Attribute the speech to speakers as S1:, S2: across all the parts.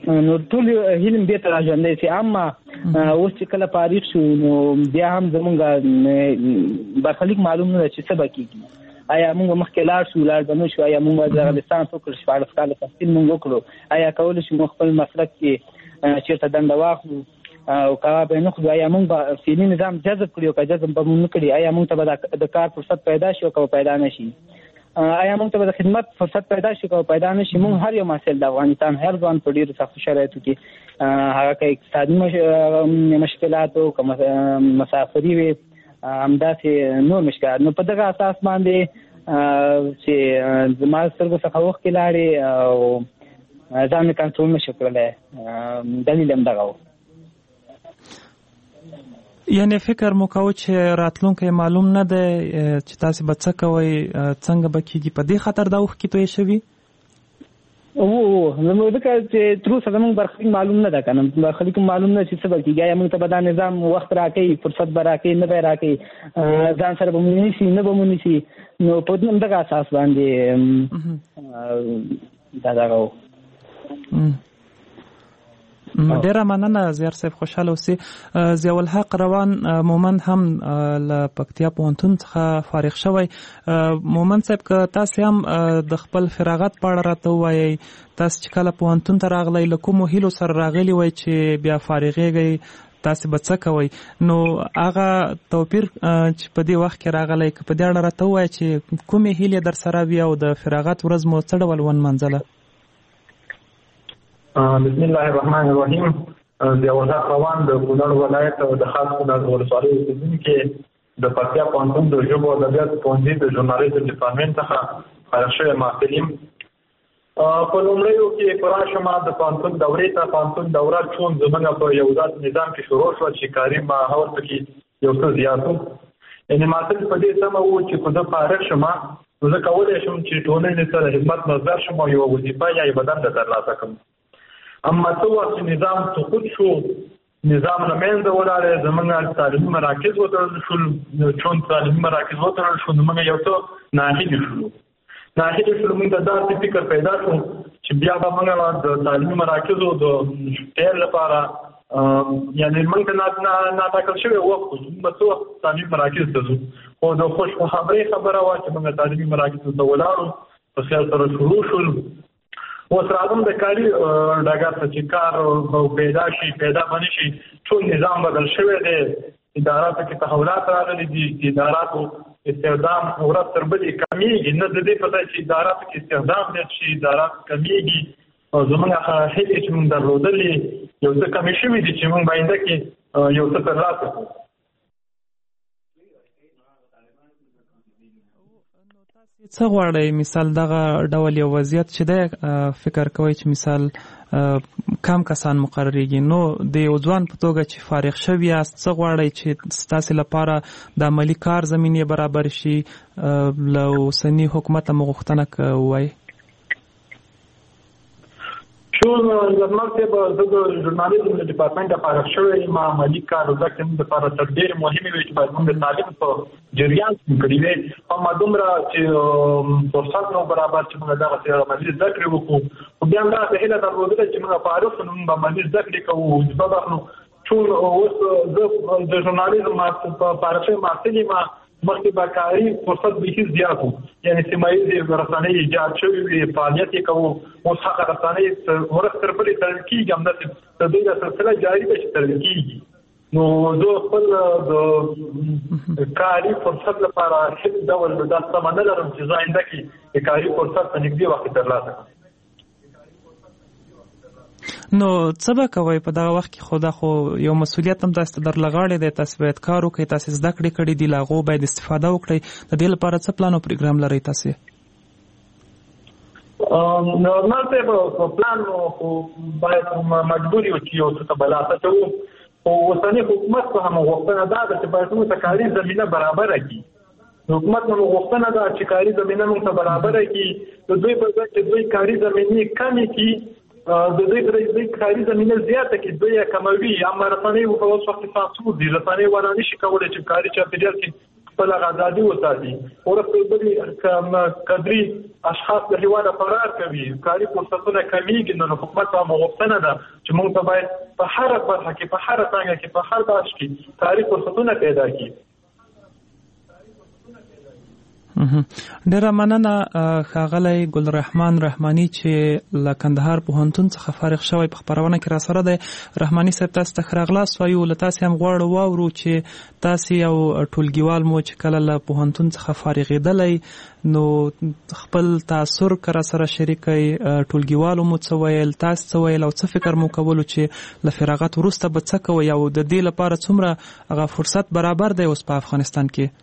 S1: نو ټول هیلم بیرته راژوندی شي. اما اوس چې کله فارغ شو نو بیا هم زمونږ برخلیک معلوم نه چې څه به کېږي. آیا موږ مخکې لاړ شو لاړ به نه شو؟ آیا موږ د لیسانس وکړو 14 کاله تحصیل موږ وکړو؟ آیا کولی شو موږ خپل مسلک کې چېرته دنده واخلو او که به نه کړو؟ آیا موږ به فعلي نظام جذب کړي او که جذب به موږ نه کړي؟ آیا موږ ته به د کار فرصت پیدا شي او که پیدا نه شي؟ آیا موږ ته به د خدمت فرصت پیدا شي که پیدا نه شي؟ موږ هر یو محصل د افغانستان هر ځوان په ډېرو سختو شرایطو کې هغه که اقتصادي مشکلات او که مسافري وي همداسې نور مشکلات. نو په دغه اساس باندې چې زما سترګو څخه اوښکې لاړې او ځان مې کنټرول نه شو کړلی، دلیل هم دغه و.
S2: یعنې فکر مو کوو چې راتلونکی معلوم نه دی چې تاسې به څه کوئ، څنګه به کېږي، په دې خاطر دا اوښکې تویې شوي؟
S1: زموږ ځکه چې تر اوسه زموږ برخلیک معلوم نه ده که نه، برخلیک معلوم نه چې څه به کېږي. آیا موږ ته به دا نظام وخت راکوي، فرصت به راکوي، نه به یې راکوي، ځان سره به مو نیسي، نه به مو نیسي؟ نو په دغه اساس باندې دا دغه و.
S2: ډیره مننه زیار صاحب، خوشحاله اوسئ. ضیاء الحق روان مومند هم له پکتیا پوهنتون څخه فارغ شوی. مومند صاحب که تاسې هم د خپل فراغت په اړه راته ووایئ، تاسې چې کله پوهنتون ته راغلی له کومو هیلو سره راغلي وای چې بیا فارغېږئ، تاسې به څه کوئ؟ نو هغه توپیر چې په دې وخت کې راغلی، که په دې اړه راته ووایئ چې کومې هیلې در سره وي او د فراغت ورځ مو څه ډول ونمانځله؟
S3: بسم الله الرحمن الرحیم. ضیاء الحق روان د کونړ ولایت د خاص کونړ ولسوالۍ اوسېدونکی د پکتیا پوهنتون د ژبو او ادبیاتو پوهنځي د ژورنالیزم ډپارټمنټ څخه فارغ شوی محصل یم. په لومړیو کې په راشمه د پوهنتون دورې ته پوهنتون دوره چون زموږ په یو ذات نظام کې شروع شوه چې کاري ماحول پکې یو څه زیات و. یعنې محصل په دې تمه و چې که زه فارغ شمه نو زه کولی شم چې ټولنې سره خدمت مصدر شم او یوه وظیفه یا یو بدنده ترلاسه کړم. اما څه وخت چې نظام سقوط شو، نظام له منځه ولاړی، زموږ تعلیمي مراکز وتړل شول، چون تعلیمي مراکز وتړل شو نو موږ یو څه ناهیلي شولو. موږ ته داسې فکر پیدا شو چې بیا به موږ د تعلیمي مراکزو د پیل لپاره یعنې موږ ته ناټاکل شوی وخت و چې موږ به څه وخت تعلیمي مراکز ته ځو. خو د خوشخبرۍ خبره وه چې موږ تعلیمي مراکزو ته ولاړو، په خیال سره شروع شول. اوس راځم د کاري ډګر ته چې کار پیدا شي پیدا به نه شي، ټول نظام بدل شوی دی، اداراتو کې تحولات راغلي دي، اداراتو استخدام ورځ تر بلې کمیږي، نه د دې په ځای چې اداراتو کې استخدام زیات شي ادارات کمیږي. او زموږ هیلې چې موږ درلودلې یو څه کمې شوي دي چې موږ به آینده کې یو څه ترلاسه کړو.
S2: څه غواړئ مثال دغه ډول یو وضعیت چې دی فکر کوئ چې مثال کم کسان مقرریږي، نو د یو ځوان په توګه چې فارغ شوي یاست څه غواړئ چې ستاسې لپاره د عملي کار زمینې برابر شي؟ له اوسني حکومت هم غوښتنه ووایئ.
S3: زما صاحب زه د ژورنالیزم د ډپارټمنټ فارغ شوی یم. عملي کار زده کړې موږ دپاره تر ډېرې مهمې وې چې باید موږ د تعلیم په جریان کې کړي وې. اما دومره چې فرصت نه برابر چې موږ دغسې عملي زده کړې وکړو. خو بیا هم دغسې هیله درلودله چې موږ فارغ شو نو موږ به عملي زده کړې کوو، وظیفه به اخلو. چون اوس زه د ژورنالیزم په فارغ شوی محصل یم، مخکې به کاري فرصت بیخي زیات و، یعنې سیمه ییزې رسنۍ ایجاد شوي وې، فعالیت یې کوو. اوس هغه رسنۍ ورځ تر بلې تړل کېږي، همداسې د دوی دا سلسله جاري ده چې تړل کېږي. نو زه خپل د کاري فرصت لپاره هېڅ ډول دا تمه نه لرم چې زه آینده کې د کاري فرصت په نږدې وخت کې ترلاسه کړم.
S2: نو څه به کوئ په دغه وخت کې؟ خو دا خو یو مسؤلیت هم تاسو ته در لغاړې دی، تاسو باید کار وکړئ، تاسو زده کړې کړي دي، له هغو باید استفاده وکړئ. د دې لپاره څه پلان او پروګرام لرئ تاسې؟
S3: نورمال صاحب پلان خو باید مجبور یو چې یو څه ته برلاسه کوو. خو اوسني حکومت په هم غوښتنه دا ده چې باید موږ ته کاري زمینه برابره کړي. حکومت نو غوښتنه ده چې کاري زمینه موږ ته برابره کړي. د دوی په ځای چې دوی کاري زمینې کمې کړي، د دوی کاري زمینه زیاته کړي، دوی یې کموي. اما رسنۍ په اوس وخت کې سانسور دي، رسنۍ ونه نشي کولی چې کاري چاپېریال کې خپل ازادي وساتي. ورته بلې قدري اشخاص د هیواد فرار کوي، کاري فرصتونه کمیږي، نو حکومت هم غوښتنه ده چې موږ ته باید په هر برخه کې، په هر څنګه کې، په هر بخش کې کاري فرصتونه پیدا کړي.
S2: ډیره مننه ښاغلی ګلرحمان رحماني چې له کندهار پوهنتون څخه فارغ شوی په خبرونه کې را سره دی. رحماني صاحب تاسو ته ښه راغلاست وایو. له تاسې هم غواړو واورو چې تاسې یو ټولګیوال مو چې کله له پوهنتون څخه فارغېدلی نو خپل تاثر که را سره شریکئ، ټولګیوالو مو څه ویل، تاسو څه ویل او څه فکر مو کولو چې له فراغت وروسته به څه کوئ او د دې لپاره څومره هغه فرصت برابر دی اوس په افغانستان کې؟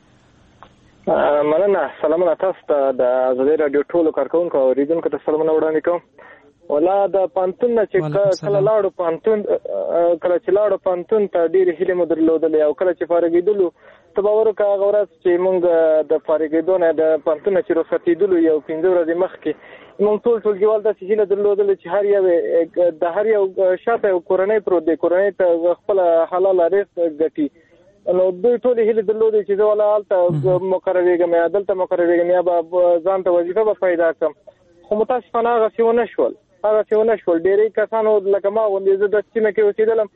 S4: مننه. سلامونه تاسو ته، د ازادي رادیو ټولو کارکونکو او اوریدونکو ته سلامونه وړاندې کوم. ولا د پانتون نه چې کله لاړو پانتون، کله چې لاړو پانتون ته ډېرې هیلې مو درلودلې او کله چې فارغېدلو ته به ورکه هغه ورځ چې موږ د فارغېدو نه د پانتون نه چې رخصتېدلو یو 15 ورځې مخکې موږ ټولګیوال داسې هیله درلودلې چې هر یو شاته یو کورنۍ پروت دی، کورنۍ ته خپله حلال رزق ګټي. نو دوی ټولې هیلې درلودې چې زه ولا هلته مقررېږم یا دلته مقررېږم یا به ځان ته وظیفه به پیدا کړم، خو متاسفانه هغسې ونه شول. ډېری کسانو لکه ما غوندې زه د سیمه کې اوسېدلم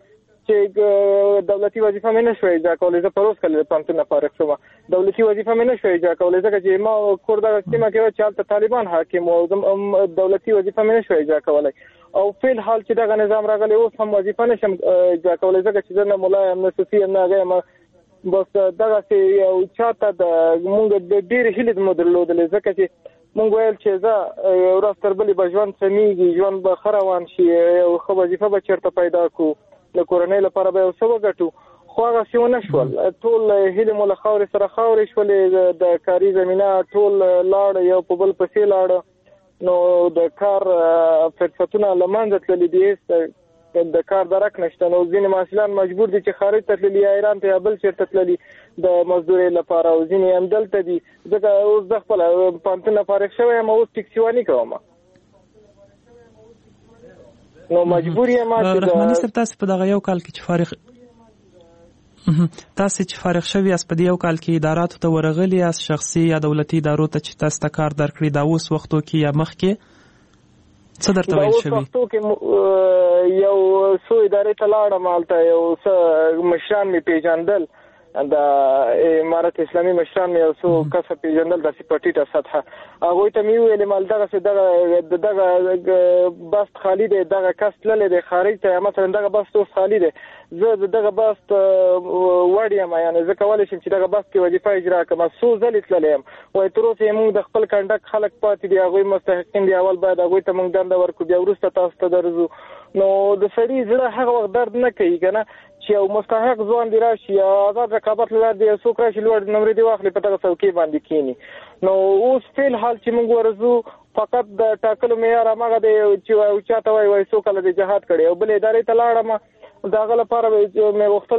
S4: چې دولتي وظیفه مې نه شوی اجرا کولی. زه پروس کله د پوهنتون نه فارغ شوم، دولتي وظیفه مې نه شوی اجرا کولی ځکه چې ما کور دغه سیمه کې و چې هلته طالبان حاکم و، دولتي وظیفه مې نه شوی اجرا کولی. او فعل حال چې دغه نظام راغلی اوس هم وظیفه نشم اجرا کولی ځکه چې زه نه ملا یم، نه صوفي یم، نه هغه یم. بس دغسې یو چاته د مونږ د ډېرې هیلې مو درلودلې ځکه چې مونږ ویل چې زه یو ورځ تر بلې به ژوند سمیږي، ژوند به ښه روان شي، یو ښه وظیفه به چېرته پیدا کړو، د کورنۍ لپاره به یو څه وګټو. خو هغسې ونه شول. ټول هیلې مو له خاورې سره خاورې شولې، د کاري زمینه ټول لاړه، یو په بل پسې لاړه. نو د کار فرصتونه له منځه تللي دي، د کار درک نشته. نو ځینې محصلان مجبور دي چې خارج ته تللي، یا ایران ته یا بل چېرته تللي د مزدورۍ لپاره، او ځینې هم دلته دي. ځکه اوس زه خپله پوهنتون نه فارغ شوی یم، اوس ټکسیواني کوم. نو مجبور یم.
S2: رحماني صاحب تاسې په دغه یو کال کې چې فارغ شوي یاست، په دې یو کال کې اداراتو ته ورغلي یاست، شخصي یا دولتي ادارو ته چې تاسو ته کار درکړي، دا اوس وختو کې یا مخکې څه درته ویل شوي؟
S4: دا اوس وختو کې یو څو ادارې ته لاړم، هلته یو څه مشران مې پیژندل، د امارت اسلامي مشران مې یو څو کسه پیژندل، داسې په ټیټه سطحه. هغوی ته مې وویلې مال دغه بست خالي دی، دغه کس تللی دی خارج ته، مثلا دغه بست اوس خالي دی، زه د دغه بست وړ یم، یعنې زه کولی شم چې دغه بست کې وظیفه اجرا کړم. څو ځلې تللی یم. وایي تر اوسه موږ د خپل کنډک خلک پاتې دي، هغوی مستحقین دي، اول باید هغوی ته موږ دنده ورکړو، بیا وروسته تاسو ته درځو. نو د سړي زړه هغه وخت درد نه کوي که نه چې یو مستحق ځوان دی راشي، آزاد رقابت له لارې یو څوک راشي لوړ نمرې دې واخلي، په دغه څوکۍ باندې کښېني. نو اوس فعل حال چې موږ ورځو، فقط د ټاکلو معیار هماغه دی چې چاته وایي څو کله د جهاد کړی، او بلې ادارې ته لاړم، د هغه لپاره مې غوښتل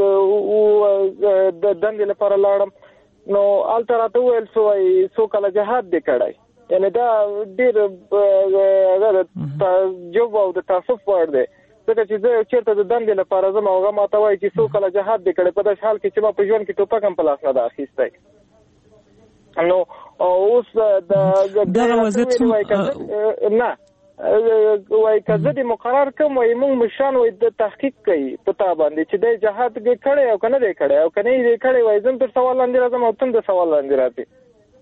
S4: چې د دندې لپاره لاړم. نو هلته راته وویل څو کله جهاد دې کړی. یعنې دا ډېر تعجب او د تاسف وړ دی، ځکه چې زه چېرته د دندې لپاره ځم او هغه ماته وایي چې څو کله جهاد دې کړی، په داسې حال کې چې ما په ژوند کې ټوپک هم په لاس نه ده اخیستی. نو اوس
S2: دغه وضعیت
S4: نه وایي که زه دې مقرر کړم، وایي موږ مشران وایي د تحقیق کوي په تا باندې چې دی جهاد کړی او که نه دی کړی، او که نه یې کړی، وایي زه هم تر سوال لاندې راځم او ته هم د سوال لاندې راځې.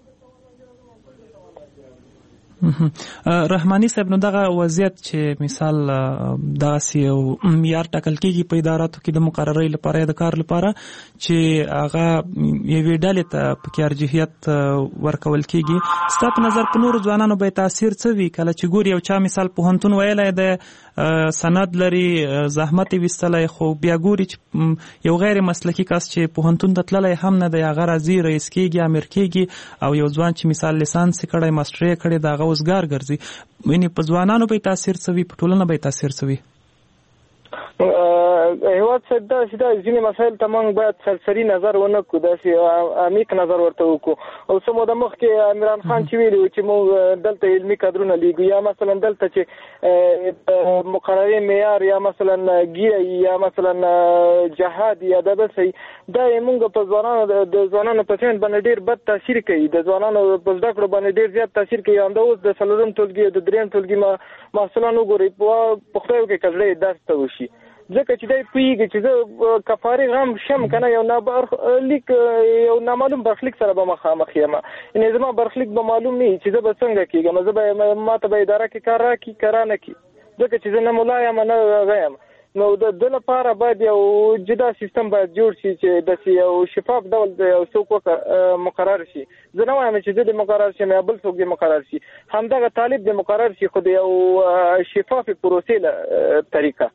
S2: رحماني صاحب، نو دغه وضعیت چې مثال داسې یو معیار ټاکل کېږي په اداراتو کې د مقررۍ لپاره یا د کار لپاره چې هغه یوې ډلې ته پکې ارجحیت ورکول کېږي، ستا په نظر په نورو ځوانانو به تاثیر څه وي کله چې ګوري یو چا مثال پوهنتون ویلی د سند لري، زحمت یې ویستلی، خو بیا ګوري چې یو غیر مسلکي کس چې پوهنتون ته تللی هم نه دی، هغه راځي رئیس کېږي، امیر کېږي، او یو ځوان چې مثال لیسانس یې کړی، ماسټري یې کړی، د هغه اوزګار ګرځي. یعنې په ځوانانو به تاثیر څه وي، په ټولنه به تاثیر څه وي؟
S4: هیواد څخه دا ځینې مسایل ته موږ باید سرسري نظر ونه کړو، داسې عمیق نظر ورته وکړو. او څه موده مخکې عمران خان چې ویلي و چې موږ دلته علمي کادرونه لیږو، یا مثلا دلته چې مقررې معیار یا مثلا ګیره یا مثلا جهاد یا د بسې دا موږ په ځوانانو په ذهن باندې ډېر بد تاثیر کوي، د ځوانانو په زده کړو باندې ډېر زیات تاثیر کوي. همدا اوس د څلورم ټولګي د درېیم ټولګي محصلان وګورئ په خدای کې کړلې درس ته وشي، ځکه چې دی پوهېږي چې زه که فارغ هم شم که نه یو نامعلوم برخلیک سره به مخامخ یم، یعنې زما برخلیک به معلوم نه وي چې زه به څنګه کېږم، زه به ماته به اداره کې کار راکړي که را نه کړي، ځکه چې زه نه ملا یم نه هغه یم. نو د ده لپاره باید یو جدا سیستم باید جوړ شي چې داسې یو شفاف ډول یو څوک مقرر شي. زه نه وایم چې زه د مقرر شم یا بل څوک د مقرر شي، همدغه طالب د مقرر شي خو د یو شفاف پروسې له طریقه.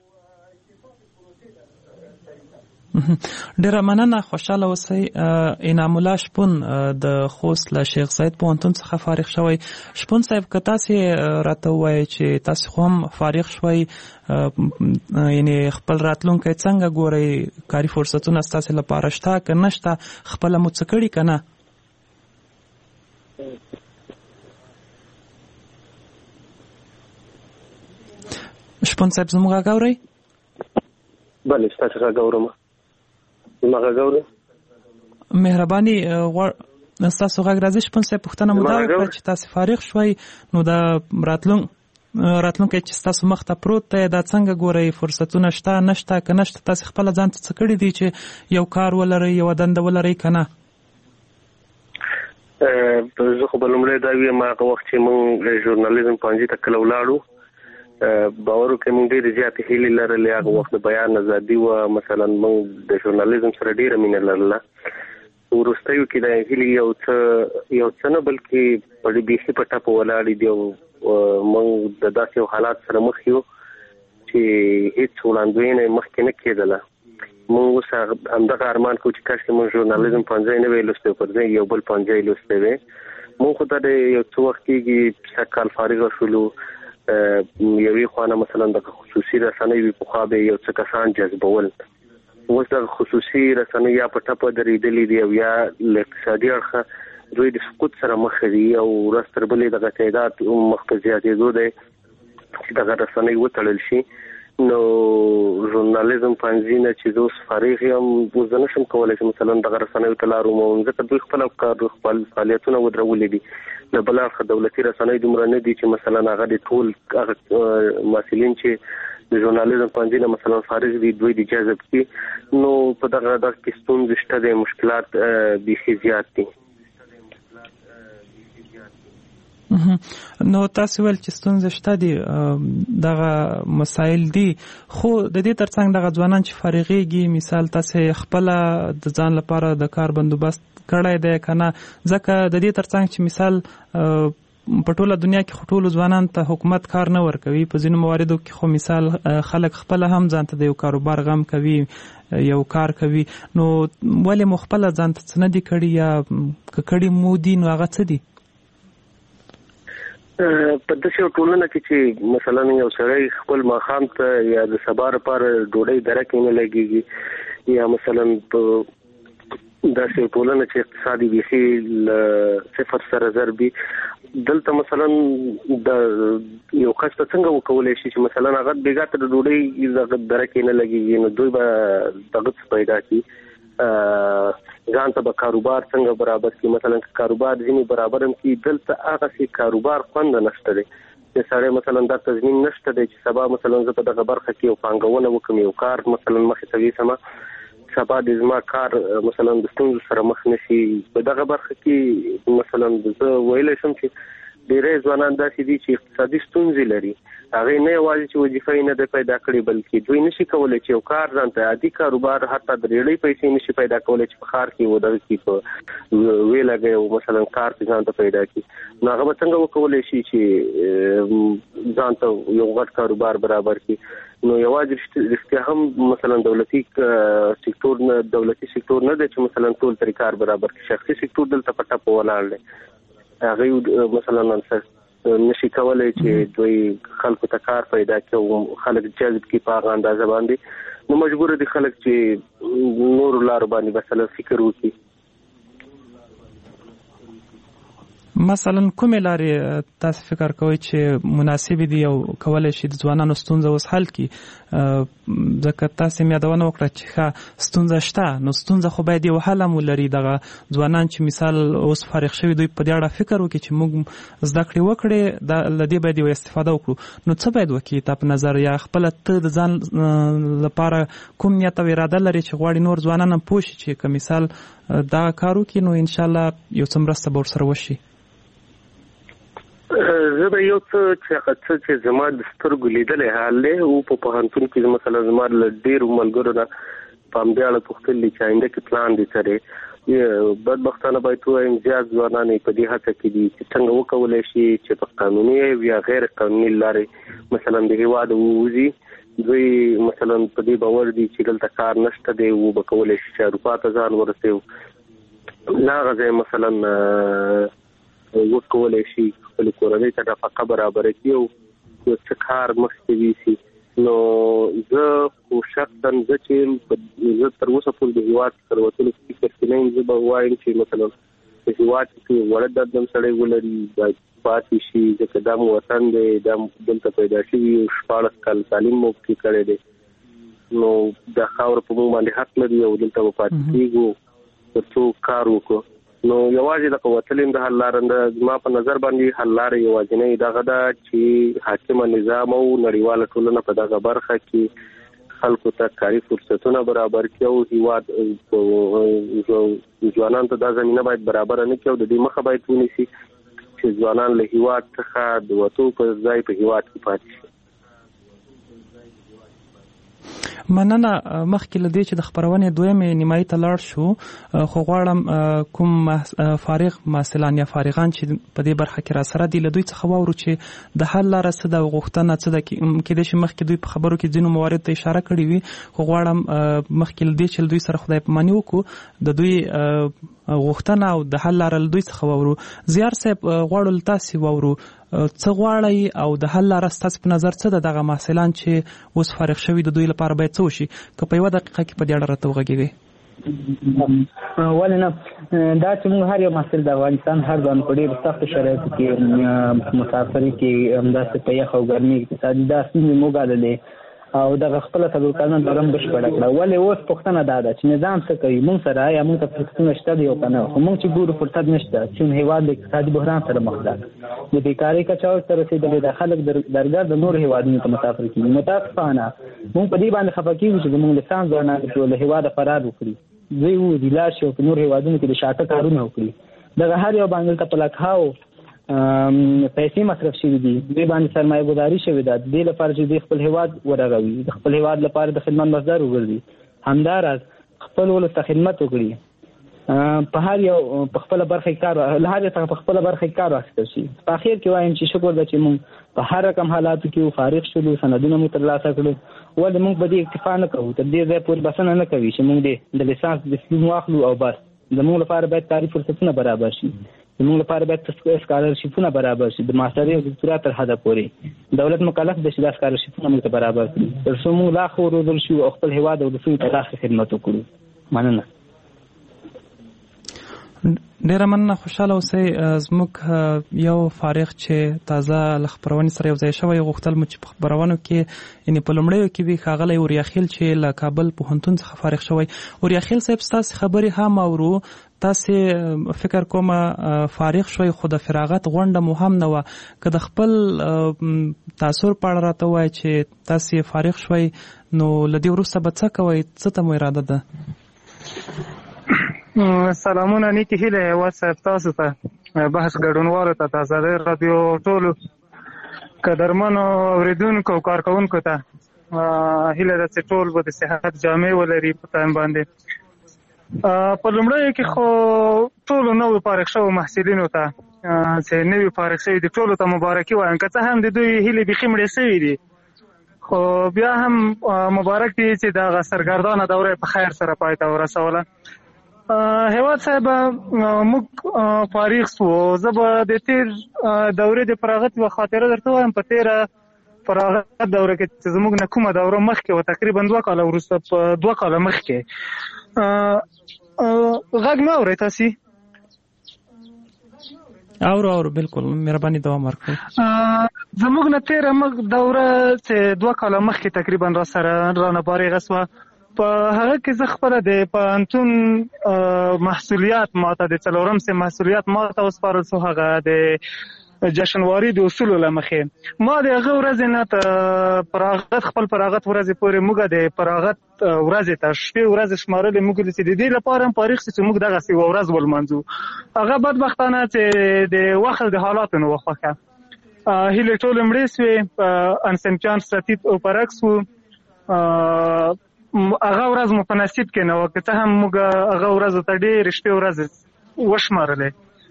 S2: ډیره مننه، خوشاله اوسئ. انعام الله شپون د خوست له شیخ زاید پوهنتون څخه فارغ شوی. شپون صاحب که تاسې راته ووایئ چې تاسې خو هم فارغ شوی، یعنی خپل راتلونکی څنګه ګورئ؟ کاري فرصتونه ستاسې لپاره شته که نشته؟ خپله مو څه کړي که نه؟ شپون صاحب زموږ غږ اورئ؟
S5: بله ستاسې غږ اورم.
S2: مهرباني ستاسو غږ راځي. شپون صاحب پوښتنه مو دا وکړه چې تاسې فارغ شوئ، نو د راتلونکی چې ستاسو مخ ته پروت دی دا څنګه ګورئ؟ فرصتونه شته نشته؟ که نشته تاسې خپله ځان ته څه کړي دي چې یو کار ولرئ، یوه دنده ولرئ که نه؟
S5: زه خو به لومړی دا ویم هغه وخت چې موږ ژورنالیزم پوهنځي ته کله ولاړو باور وکړئ موږ ډېرې زیاتې هیلې لرلې. هغه وخت د بیان ازادي وه، مثلا موږ د ژورنالیزم سره ډېره مینه لرله. وروستیو کې د هیلې یو څه نه بلکې بیخي په ټپه ولاړې دي او موږ د داسې یو حالات سره مخ یو چې هېڅ وړاندوینه یې مخکې نه کېدله. موږ اوس همدغه ارمان کوو چې کاشکې موږ ژورنالیزم پوهنځی نه وی لوستی، پر ځای یو بل پوهنځی لوستی وی. موږ خو دا د یو څه وخت کېږي سږ کال فارغه شولو. یوې خوا نه مثلا د خصوصي رسنۍ وي، پخوا به یو څه کسان جذبول، اوس د خصوصي رسنۍ یا په ټپه درېدلې دي او یا له اقتصادي اړخه دوی د سقوط سره مخ دي او ورځ تر بلې دغه تعداد مخ په زیاتېدو دی چې دغه رسنۍ وتړل شي. نو ژورنالیزم پوهنځي نه چې زه اوس فارغ یم، اوس زه نشم کولی چې مثلا دغه رسنیو ته لار ومومم، ځکه دوی خپل فعالیتونه ودرولي دي. د بل اړخه دولتي رسنۍ دومره نه دي چې مثلا هغه د ټول هغه محصلین چې د ژورنالیزم پوهنځي نه مثلا فارغ دي دوی د جذب کړي. نو په دغه کې ستونزې شته دي، مشکلات بیخي زیات دي.
S2: نو تاسو ول چې ستونزې شته دي، دغه مسایل دي، خو د دې ترڅنګ دغه ځوانان چې فارغېږي، مثال تاسو خپل د ځان لپاره د کار بندوبست کړی دی که نه؟ ځکه د دې ترڅنګ چې مثال په ټوله دنیا کې ټولو ځوانانو ته حکومت کار نه ورکوي، په ځینو مواردو کې خو مثال خلک خپل هم ځان ته د یو کاروبار غم کوي، یو کار کوي. نو ولې مو خپل ځان ته څه نه دي کړي، یا که کړي مو دي نو هغه څه دي؟
S5: په داسې یو ټولنه کې چې مثلا یو سړی خپل ماښام ته یا د سبا لپاره ډوډۍ درکې نه لګېږي، یا مثلا په داسې یو ټولنه چې اقتصادي بیخي له صفر سره ضرب وي، دلته مثلا د یو کس ته څنګه وکولی شي چې مثلا هغه بېګا ته د ډوډۍ درکې نه لګېږي، نو دوی به دغه څه پیدا کړي، ځان ته به کاروبار څنګه برابر کړي. مثلا که کاروبار ځینې برابر هم کړي، دلته هغسې کاروبار خوند نشته دی. د سړی مثلا دا تضمین نشته دی چې سبا مثلا زه په دغه برخه کې یو پانګونه وکړم، یو کار مثلا مخې ته ویسمه، سبا د زما کار مثلا د ستونزو سره مخ نشي. په دغه برخه کې مثلا زه ویلی شم چې ډېری ځوانان داسې دي چې اقتصادي ستونزې لري، هغې نه یوازې چې وظیفه یې نه ده پیدا کړې، بلکې دوی نشي کولی چې یو کار ځان ته عادي کاروبار حتی د ریړۍ پیسې نشي پیدا کولی چې په ښار کې ودغه کړي، په ویې لګوي او مثلا کار کې ځان ته پیدا کړي. نو هغه به څنګه وکولی شي چې ځان ته یو غټ کاروبار برابر کړي؟ نو یوازې رښتیا هم مثلا دولتي سکتور نه دی چې مثلا ټول ترې کار برابر کړي، شخصي سکتور دلته په ټپه ولاړ دی. هغه مثلا نشي کولای چې دوی خلکو ته کار پیدا کړي، خلک جذب کړي په هغه اندازه باندې، نو مجبور دي خلک چې نور لار باندې مثلا فکر وکړي.
S2: مثلا کومې لارې تاسو فکر کوئ چې مناسب دي او کولای شي د ځوانانو ستونزه اوس حل کړي؟ ځکه تاسو مې یادونه وکړه چې ستونزه شته، نو ستونزه خو باید یو حل هم ولري. دغه ځوانان چې مثال اوس فارغ شوي دوی په دې اړه فکر وکړي چې موږ زده کړې وکړې، له دې باید یو استفاده وکړو. نو څه باید وکړي تا په نظر، یا خپل ته د ځان لپاره کوم نیت او اراده لري چې غواړي نور ځوانان هم پوه شي چې که مثال دا کار وکړي نو انشاءالله یو څه مرسته به ورسره وشي؟
S5: زه به یو څه چې زما د سترګو لیدلی حال دی او په پوهنتون کې مثلا زما له ډېرو ملګرو نه په همدې اړه پوښتل دي چې آینده کې پلان دي سره. بدبختانه باید ووایم زیات ځوانان په دې هڅه کې دي چې څنګه وکولی شي چې په قانوني یا غیر قانوني لارې مثلا د هېواد ووځي. دوی مثلا په دې باور دي چې دلته کار نشته دی، و به کولی شي چې اروپا ته ځان ورسوي، لا هغه ځای مثلا وکولی شي خپل کورنۍ ته نفقه برابره کړي او یو څه کار مخکې ویسي. نو زه خو شخصا زه تر اوسه پورې د هېواد تر وتلو فکر کې نه یم. زه به وایم چې مثلا په هېواد کې وړه دردم سړی ولري باید پاتې شي، ځکه دا مو وطن دی، دا دلته پیدا شوي 14 کال تعلیم مو پکې کړی دی، نو دا خاوره په موږ باندې حق لري او دلته به پاتې کېږو تر څو کار وکړو. نو یوازې د وتلیم د حل لاره زما په نظر باندې حل لاره یوازینۍ دغه ده چې حاکمه نظام او نړیواله ټولنه په دغه برخه کې خلکو ته کاري فرصتونه برابر کړي او هېواد ځوانانو ته دا زمینه باید برابر نه کړي او د دې مخه باید ونیسي چې ځوانان له هېواد څخه د وتو پر ځای په هېواد کې پاتې شي.
S2: مننه. مخکې له دې چې د خپرونې دویمې نیمایي ته لاړ شو، خو غواړم کوم فارغ محصلان یا فارغان چې په دې برخه کې را سره دي له دوی څخه واورو چې د حل لاره څه ده او غوښتنه څه ده. کېدای شي مخکې دوی په خبرو کې ځینو موارد ته اشاره کړې وي، خو غواړم مخکې له دې چې دوی سره خدای پاماني وکړو د دوی غوښتنه او د حل لاره له دوی څخه واورو. زیار صاحب غواړو له تاسې واورو څه غواړئ او د حل لاره ستاسو په نظر څه ده؟ دغه محصلان چې اوس فارغ شوي د دوی لپاره باید څه وشي؟ که په 1 دقیقه کې په دې اړه راته وغږیږئ.
S1: ولې نه، دا چې موږ هر یو محصل د افغانستان هر ځوان په ډېرو سختو شرایطو کې مسافري کې همداسې په یخ او ګرمي اقتصادي دا ستونزې موږ ګاللې او دغه خپله څلور کلنه دوره هم بشپړه کړه. ولې اوس پوښتنه دا ده چې نظام څه کوي موږ سره، یا موږ ته فرصتونه شته دي او که نه؟ خو موږ چې ګورو فرصت نشته، چې هېواد د اقتصادي بحران سره مخ ده، د بیکارۍ کچه ورته رسېدلې ده، خلک درګرد د نورو هېوادونو ته مسافر کېږي. متاسفانه موږ په دې باندې خفه کېږو چې زموږ لسان ځوانان چې له هېواده فرار وکړي، دوی ووځي لاړ شي او په نورو هېوادونو کې د شاته کارونه وکړي. دغه هر یو باندې دلته په لکهاو پیسې مصرف شوي دي، دوی باندې سرمایه گذاري شوې ده د دې لپاره چې دوی خپل هېواد ورغوي، د خپل هېواد لپاره د خدمت مصدر وګرځي، همداراز خپل ولس ته خدمت وکړي، په هر یو په خپله برخه کار له هر څه په خپله برخه کار واخیستل شي. په اخر کې وایم چې شکر ده چې موږ په هر رقم حالاتو کې فارغ شولو، سندونه مو ترلاسه کړو. ولې موږ په دې اکتفا نه کوو، تر دې ځای پورې بسنه نه کوي چې موږ د لیسانس ډسپلین واخلو او بس. زموږ لپاره باید کاري فرصتونه برابر شي، زموږ لپاره باید سکالرشیپونه برابر شي، د ماسترۍ او دکتورا تر حده پورې دولت مکلف دی چې دا سکالرشیپونه موږ ته برابر کړي تر څو موږ لا ښه وروزل شو او خپل هېواد او ولسونو ته لا ښه خدمت وکړو. مننه.
S2: ډیره مننه. خوشاله اوسئ. زموږ یو فارغ چې تازه له خپرونې سره یو ځای شوی غوښتل مو چې په خپرونو کې یعنې په لومړیو کې وي ښاغلی اوریاخیل چې له کابل پوهنتون څخه فارغ شوی. اوریاخیل صاحب ستاسې خبرې هم اورو، تاسې فکر کومه فارغ شوی خو د فراغت غونډه مو هم نه وه، که د خپل تاثر په اړه راته ووایئ چې تاسې فارغ شوی نو له دې وروسته به څه کوئ، څه ته مو اراده ده؟
S6: سلامونه، نیکی هیله هیواد صاحب تاسو ته، بحث ګډونوالو ته، د ازادۍ راډیو ټولو قدرمنو اورېدونکو او کارکوونکو ته هیله ده چې ټول به د صحت جامې ولري په ټایم باندې. په لومړیو کې خو ټولو نوو فارغ شوو محصلینو ته چې نوي فارغ شوي دي ټولو ته مبارکي وایم، که څه هم د دوی هیلې بیخي مړې شوي دي، خو بیا هم مبارک دي چې دغه سرګردانه دوره په خیر سره پای ته ورسوله. هیواد صاحب موږ فارغ شو. زه به د تیر دورې د فراغت یوه خاطره درته وایم. په تیره فراغت دوره کې چې زموږ نه کومه دوره مخکې وه، تقریبا 2 کاله وروسته، په 2 کاله مخکې غږ نه اورئ تاسې؟
S2: اورو بالکل، مهرباني دوام ورکړئ.
S6: زموږ نه تیره دوره چې 2 کاله مخکې تقریبا را سره رانه فارغه شوه، په هغه کې زه خپله د پوهنتون محصولیات ماته د 4م سیم محصولیات ماته وسپارل شو. هغه د جشنواري د اصولو له مخې ما د هغه ورځې نه فراغت خپل فراغت ورځې پورې موږ د فراغت ورځې ته شپې ورځې شمارلې. موږ چې د دې لپاره هم فارغ شو چې موږ دغسې یوه ورځ ولمانځو. هغه بدبختانه چې د وخت د حالاتو نه وه خوښه. هیلې ټولې مړې سوې، انسنپیان ستیت او پرک سو. هغه ورځ مو په نصیب کې نه وه، که څه هم موږ هغه ورځو ته ډېرې شپې ورځې وشمارلې.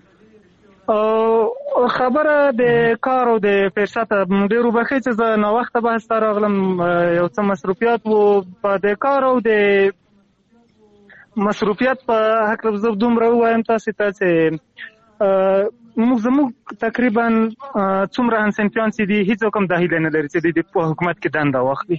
S6: خبره د کار او د پیسه ته ډېر وبښئ چې زه ناوخته بحث ته راغلم. یو څه مصروفیات و په د کار او د مصروفیات په هکله زه دومره ووایم تاسې ته چې زموږ تقریبا څومره انسنپیان چې دي هېڅوک هم دا هیله نه لري چې د په حکومت کې دنده واخلي.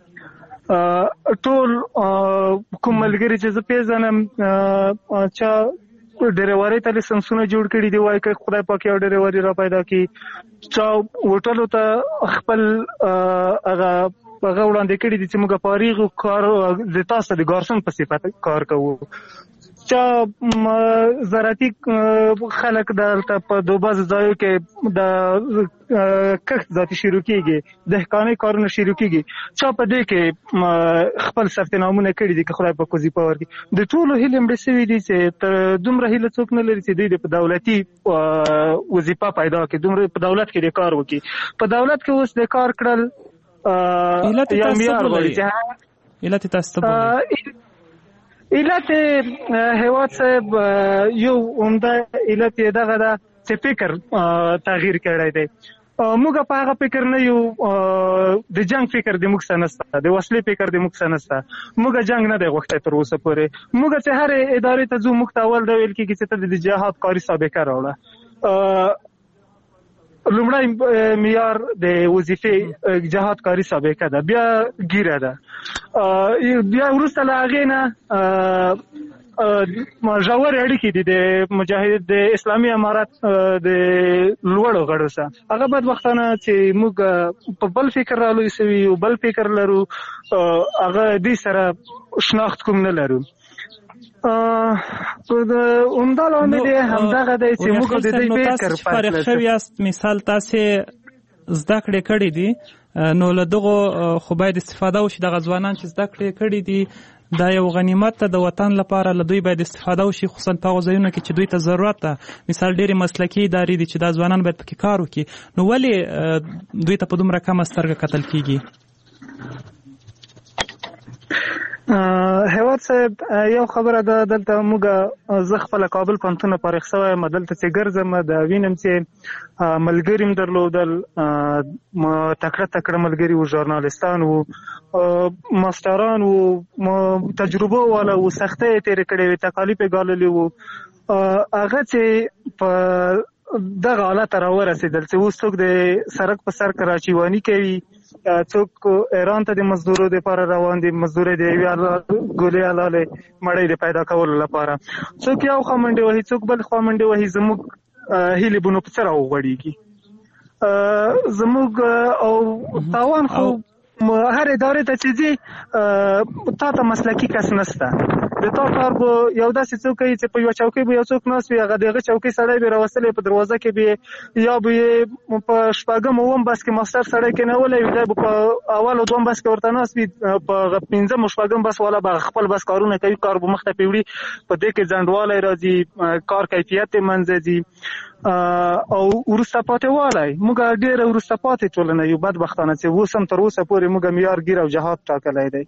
S6: ټول کوم ملګري چې زه پیژنم چا ډریورۍ ته لیسنسونه جوړ کړي دي، وایي که خدای پاک یو ډریوري را پیدا کړي. چا هوټلو ته خپل هغه وړاندې کړي دي چې موږ فارغ کار د تاسو د ګارسون په صفت کار کوو. چا زراعتي خلک دلته په دوباز ځایو کې د کښت ذاتي شروع کېږي، دهقانۍ کارونه شروع کېږي. چا په دې کې خپل ثبت نامونه کړي دي که خدای پاک وظیفه ورکړي. د ټولو هیلې مړې شوي دي چې دومره هیله څوک نه لري چې دوی په دولتي وظیفه پیدا کړي، دومره په دولت کې د کار وکړي. په دولت کې اوس د کار کړل یو معیار غواړي.
S2: علت تاسو ته
S6: علت هیواد صاحب یو عمده علت یې دغه ده چې فکر تغییر کړی دی. موږ په هغه فکر نه یو، د جنگ فکر د موږ سره نشته، د وسلې فکر د موږ سره نشته. موږ جنگ نه دی غوښتی تر اوسه پورې. موږ چې هرې ادارې ته ځو موږ ته اول دا ویل کېږي چې ته د جهاد کاري سابقه راوړه. لومړی معیار د وظیفې جهاد کاري سابقه ده، بیا ګیره ده، بیا وروسته له هغې نه ژورې اړیکې دي د مجاهد د اسلامي امارت د لوړو غړو سره. هغه بدبختانه چې موږ په بل فکر رالوی سوي یو، بل فکر لرو، هغه دې سره شناخت کوم نه لرو. عمده لامل یې همدغه دی چې موږ د دې فکر
S2: فارغ شوي یاست. مثال تاسې زده کړې کړې دي، نو له دغو خو باید استفاده وشي. دغه ځوانان چې زده کړې کړي دي دا یو غنیمت ته د وطن لپاره، له دوی باید استفاده وشي، خصوصا په هغو ځایونو کې چې دوی ته ضرورت ده. مثال ډېرې مسلکي ادارې دي چې دا ځوانان باید پکې کار وکړي، نو ولې دوی ته په دومره کمه سترګه کتل کېږي؟
S6: هیواد صاحب یو خبره ده، دلته موږ زه خپله کابل پوهنتون نه فارغ شوی یم. دلته چې ګرځم د وینم چې ملګري م درلودل، تکړه ملګري وو، ژورنالستان وو، ماسټران وو، تجربه والا وو، سختۍ یې تېرې کړې وې، تکالیف یې ګاللي وو. هغه چې په دغه حالت ته راورسېدل چې اوس څوک د سړک په سر کراچیواني کوي، څوک ایران ته د مزدورو دپاره روان دي، مزدورۍ د یوې ګولې حلالې مړۍ د پیدا کولو لپاره. څوک یو خوا منډې وهي، څوک بل خوا منډې وهي. زموږ هیلې به نو په څه راوغوړېږي؟ زموږ او تاوان خو هر ادارې ته چې ځي تا ته مسلکي کس نشته. د تا کار به یو داسې څوک کوي چې په یوه چوکۍ به یو څوک ناست وي، هغه د هغه چوکۍ سړی به یې راوستلی په دروازه کې به یا به یې په 6م 9م بس کې ماسټر سړی کېنولی وي، دی به په اول او 2م بس کې ورته ناست وي، په 5م او 6م بس والا به خپل بس کارونه کوي، کار به مخته پرې وړي. په دې کې ځنډوالی راځي، کار کیفیت یې منځه ځي او وروسته پاتې والی. موږ ډېره وروسته پاتې ټولنه یو بدبختانه چې اوس هم تر اوسه پورې موږ معیار ګیر او جهاد ټاکلی دی.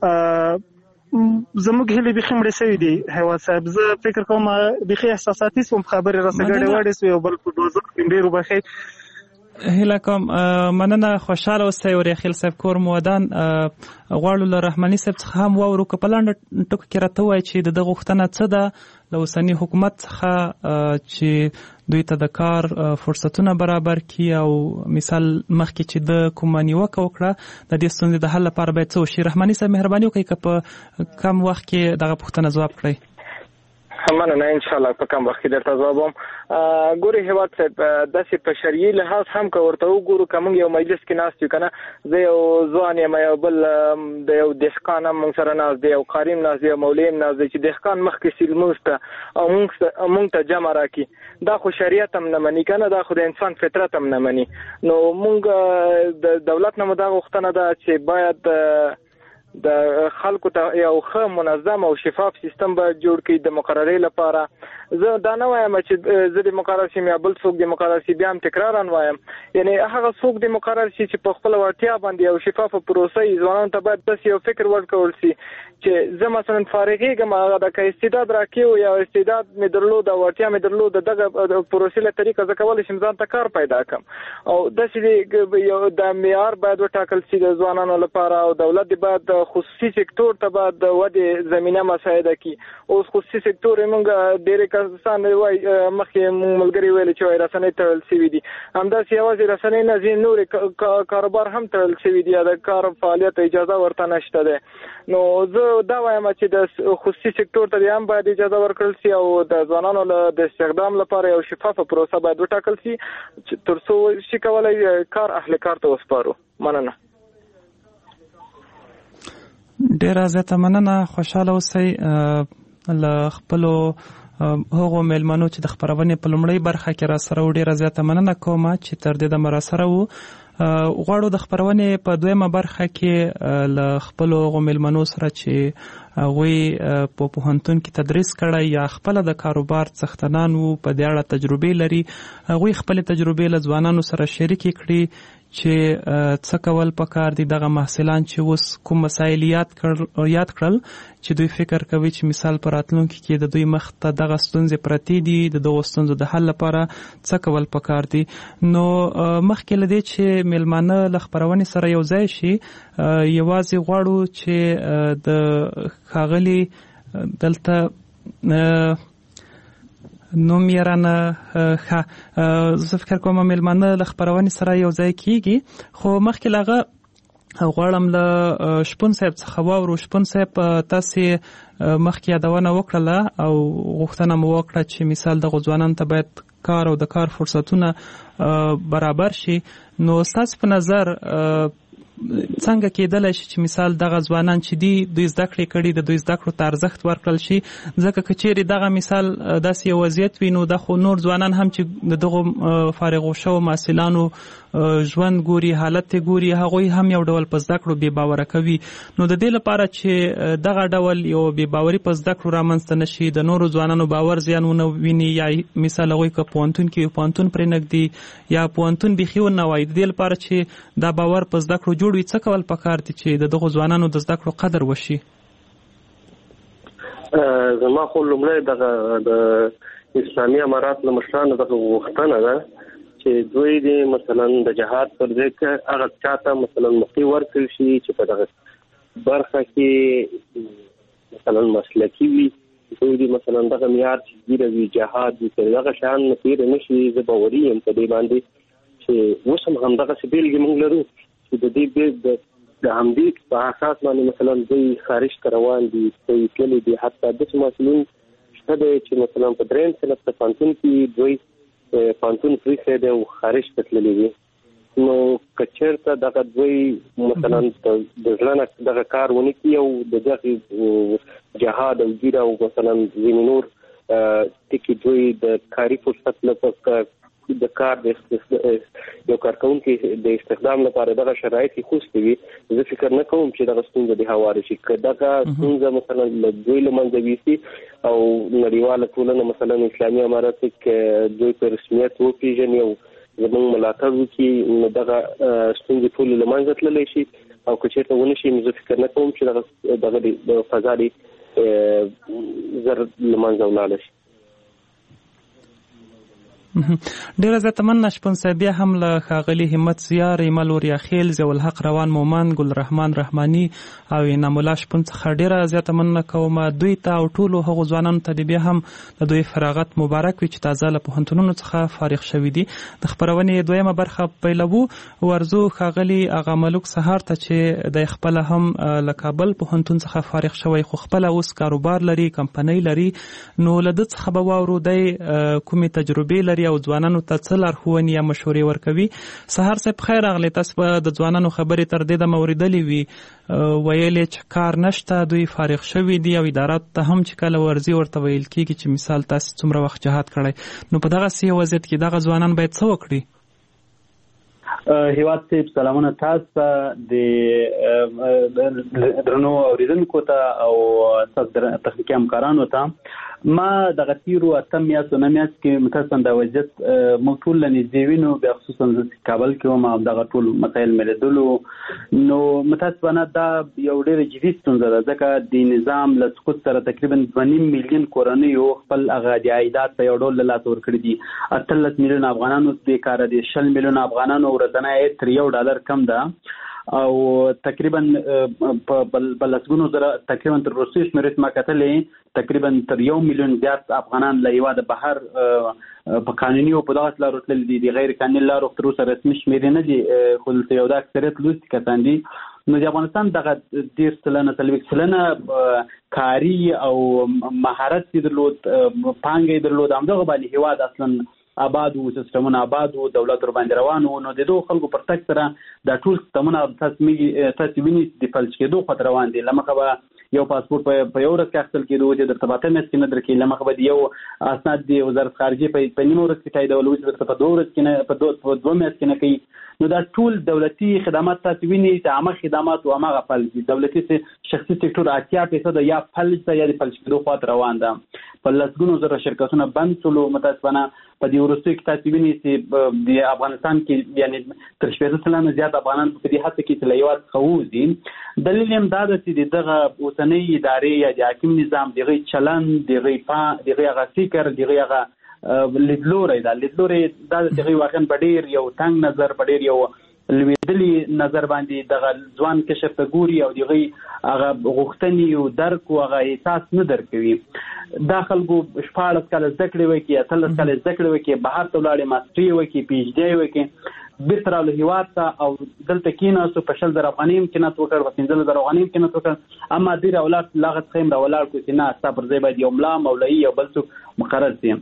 S6: زموږ هیلې بیخي مړې شوي دي هیواد صاحب. زه فکر کوم بیخي احساساتي شوم، خبرې راسه ګډې وډې شوې او بل په دوزخ کې ډېر وبښئ.
S2: هله کوم مننه خوشاله اوسئ ورخیل صاحب کور مودان غواړو له رحماني صاحب څخه هم واورو که په لنډه ټکو کې راته ووایي چې د غوښتنه څه ده له اوسني حکومت څخه چې دوی ته د کار فرصتونه برابر کړي او مثال مخکې چې د کومه نیوکه وکړه د دې ستونزې د حل لپاره باید څه وشي. رحماني صاحب مهرباني وکړئ که په کم وخت کې دغه پوښتنه ځواب کړئ.
S4: مننه ان شاء الله په کوم وخت کې درته ځواب وم. ګوري هیواد صاحب داسې په شرعي لحاظ هم که ورته وګورو که موږ یو مجلس کې ناست یو که نه زه یو ځوان یم یو بل د یو دهقان هم موږ سره ناست دی یو قاري هم ناست دی یو مولوي هم ناست دی چې دهقان مخکې سي لمونځ ته او موږ ته جمع راکړي دا خو شریعت هم نه مني که نه دا خو د انسان فطرت هم نه مني. نو موږ د دولت نه مو دا غوښتنه ده چې باید د خلکو ته یو ښه منظم او شفاف سیستم به جوړ کړي د مقررې لپاره. زه دا نه وایم چې زه د مقرر شم یا بل څوک د مقرر شي بیا هم تکرارا وایم یعنی هغه څوک د مقرر شي چې په خپل وړتیا باندې یو شفافه پروسه ځوانانو ته باید داسې یو فکر ورکول شي چې زه مثلا فارغېږم هغه د استعداد راکړو یا استعداد مې درلود او وړتیا مې درلود دغه پروسې له طریقه زه کولی شم ځان ته کار پیدا کړم او داسې یو د معیار باید وټاکل شي د ځوانانو لپاره او دولت باید خصوصي سکتور ته باید د ودې زمینه مساعده کړي. اوس خصوصي سکتور موږ ډېرې کسان وایي مخکې موږ ملګري ویلي چې وایي رسنۍ تړل شوي دي همداسې یوازې رسنۍ نه ځینې نورې کاروبار هم تړل شوي دي د کار فعالیت اجازه ورته نشته ده. نو زه دا وایم چې د خصوصي سکتور ته هم باید اجازه ورکړل شي او د ځوانانو د استخدام لپاره یو شفافه پروسه باید وټاکل شي تر څو شي کولای کار اهل کار ته وسپارو. مننه.
S2: ډیره زیاته مننه. خوشاله اوسئ. له خپلو هغو میلمنو چې د خپرونې په لومړۍ برخه کې را سره و ډیره زیاته مننه کومه چې تر دې دمه را سره وو. غواړو د خپرونې په دویمه برخه کې له خپلو هغو میلمنو سره چې هغوی په پوهنتون کې تدریس کړی یا خپله د کاروبار څښتنان وو په دې اړه تجربې لري هغوی خپلې تجربې له ځوانانو سره شریکې کړي چې څه کول پکار دي. دغه محصلان چې اوس کوم مسایل یاد کړل چې دوی فکر کوي چې مثال په راتلونکي کې د دوی مخ ته دغه ستونزې پرتې دي د دغو ستونزو د حل لپاره څه کول پکار دي. نو مخکې له دې چې میلمانه له خپرونې سره یو ځای شي یوازې غواړو چې د ښاغلي دلته نوم یې رانه زه فکر کوم میلمانه له خپرونې سره یو ځای کیږي خو مخکې له هغه غواړم له شپون صاحب څخه واورو. شپون صاحب تاسې مخکې یادونه وکړله او غوښتنه مو وکړه چې مثال دغو ځوانانو ته باید کار او د کار فرصتونه برابر شي. نو ستاسو په نظر څنګه کېدلی شي چې مثال دغه ځوانان چې دي دوی زده کړې کړي د دوی زده کړو ته ارزښت ورکړل شي ځکه که چیرې دغه مثال داسې یو وضعیت وي نو دا خو نور ځوانان هم چې د دغو فارغو شوو محصلانو ژوند ګوري حالت ګوري هغوی هم یو ډول په زده کړو بې باوره کوي. نو د دې لپاره چې دغه ډول یو بې باوري په زده کړو رامنځته نه شي د نورو ځوانانو باور زیان ونه ویني یا مثال هغوی که پوهنتون کې پوهنتون پرې نږدي یا پوهنتون بیخي ونه وایي د دې لپاره چې دا باور په زده کړو جوړ وي څه کول پکار دي چې د دغو ځوانانو د زده کړو قدر وشي؟
S5: زما خو لومړی دغه د اسلامي امارات له مشرانو دغه غوښتنه ده چې دوی د مثلا د جهاد پر ځای کې هغه چاته مثلا مخکې ورکړل شي چې په دغه برخه کې مثلا مسلکي وي دوی د مثلا دغه معیار چې ګیره وي جهاد وي دغه شیان تېر نه شي. زه باوري یم په دې باندې چې اوس هم همدغسې بېلګې موږ لرو چې د دې د همدې په اساس باندې مثلا دوی خارج ته روان دي دوی تللي دي حتی داسې محصلین شته دی چې مثلا په درېیم صنف په پوهنتون کې دوی پوهنتون پرېښی دی او خارج ته تللي دي. نو که چېرته دغه دوی مثلا د زړه نه دغه کار ونه کړي او د دغې جهاد او ګیره او مثلا ځینې نور ټکي دوی د کاري فرصت لپاره د کار د یو کارکوونکي د استخدام لپاره دغه شرایط یې خوستې وي زه فکر نه کوم چې دغه ستونزه دې هواره شي. که دغه ستونزه مثلا له دوی له منځه ویسي او نړیواله ټولنه مثلا اسلامي امارات کې دوی په رسمیت وپېژني او زموږ ملاتړ وکړي نو دغه ستونزې ټولې له منځه تللی شي او که چېرته ونه شي نو زه فکر نه کوم چې دغه د فضا دې زر له منځه ولاړه شي.
S2: ډیره زیاته مننه شپون صاحب. بیا هم له ښاغلي همت زیار، ایمل وریاخیل، ضیاءالحق روان مومن، ګلرحمان رحماني او انعام الله شپون څخه ډیره زیاته مننه کوم. دوی ته او ټولو هغو ځوانانو ته بیا هم د دوی فراغت مبارک وي چې تازه له پوهنتونونو څخه فارغ شوي دي. د خپرونې دویمه برخه پیلوو. ورزو ښاغلي اغا ملک سهار ته چې د خپل هم له کابل پوهنتون څخه فارغ شوی، خو خپل اوس کاروبار لري، کمپنۍ لري، نو له ده څخه به واورو دی کومې تجربې لري او ځوانانو ته څه لارښوونې یا مشورې ورکوي. سهار صاحب خیر راغلی. تاسو به د ځوانانو خبرې تر دې دمه اورېدلې وي، ویلې چې کار نشته، دوی فارغ شوي دي او اداراتو ته هم چې کله ورځي ورته ویل کېږي چې مثال تاسو څومره وخت جهاد کړی، نو په دغسې وضعیت کې دغه ځوانان باید څه وکړي؟
S7: هیواد صاحب سلامونه تاسو ته، د درنو اوریدونکو ته او تاسو تخنیکي همکارانو ته. ما دغه تیرو 8 میاشتو 9 میاشت کې متاسفانه د وضعیت موږ ټول نږدې وینو، بیا خصوصا زه کابل کې وم او دغه ټول مسایل مې لیدلو. نو متاسفانه دا یو ډېره جدي ستونزه ده، ځکه د نظام له سقوط سره تقریبا 2.5 میلیون کورنیو خپل هغه د عایدات په یو ډول له لاسه ورکړي دي. 18 میلیون افغانانو بیکاره دي، 20 میلیون افغانانو ورځنی عاید تر $1 کم ده او تقریبا په لسګونو زره تقریبا تر روسي شمېرې ما کتلې تقریبا تر 1 میلیون زیات افغانان له هیواده بهر په قانوني او په دغه لارو تللي دي. د غیر قانوني لارو تر اوسه رسمي شمېرې نه دي، خو دلته یو د اکثریت لوستي کسان دي. نو د افغانستان دغه 10% کاري او مهارت یې درلود، پانګه یې درلود، همدغه باندې هیواد اصلا آباد وو، سیستمونه آباد وو، دولت ورباندې روان وو. نو د دوه خلکو پر تک سره دا ټول سیستمونه تاسو وینئ د فلج کېدو خواته روان دي. له مخه به یو پاسپورت په یو ورځ کې اخیستل کېدو چې درته په 8 میاشتې کې نه درکوي، له مخه به د یو اسناد د وزارت خارجې په نیمه ورځ کې تاییدول، چې درته په 2 ورځ کې نه، په 2 میاشت کې نه کوي. نو دا ټول دولتي خدمات تاسو وینئ چې عامه خدمات او هماغه فلج دي. دولتي شخصي سکتور 80% یا فلج ته یا د فلج کېدو خواته روان ده. په لسګونو زره شرکتونه بند شول. متاسفانه په دې وروستیو کې تاسو وینئ چې د افغانستان کې یعنی تر 80% زیات افغانان په دې حد کې چې له هیواد څخه ووځي. دلیل هم دا ده چې دغه اوسنۍ ادارې یا د حاکم نظام دغه چلند، دغه هغه فکر، دغه هغه لیدلوری دا دغه واقعا په ډېر یو تنګ نظر، په ډېر یو لویدلی نظر باندې دغه ځوان کشر ته ګوري او دغه هغه غوښتنې او درک او هغه احساس نه درکوي. دا خلکو 14 کاله زده کړې وکړي، 18 کاله زده کړې وکړي، بهر ته ولاړې ماسټري وکړي، پی ایچ ډي وکړي، بیرته راغلو هیواد ته او دلته کېناستو، په 20,000 افغانۍ امکانات وکړ، په 15,000 افغانۍ امکانات وکړ. اما دوی راولاړ له هغه څخه هم راولاړ کړو چې نه، ستا پر ځای باید یو ملا، مولوي یا بل څوک مقرر شي.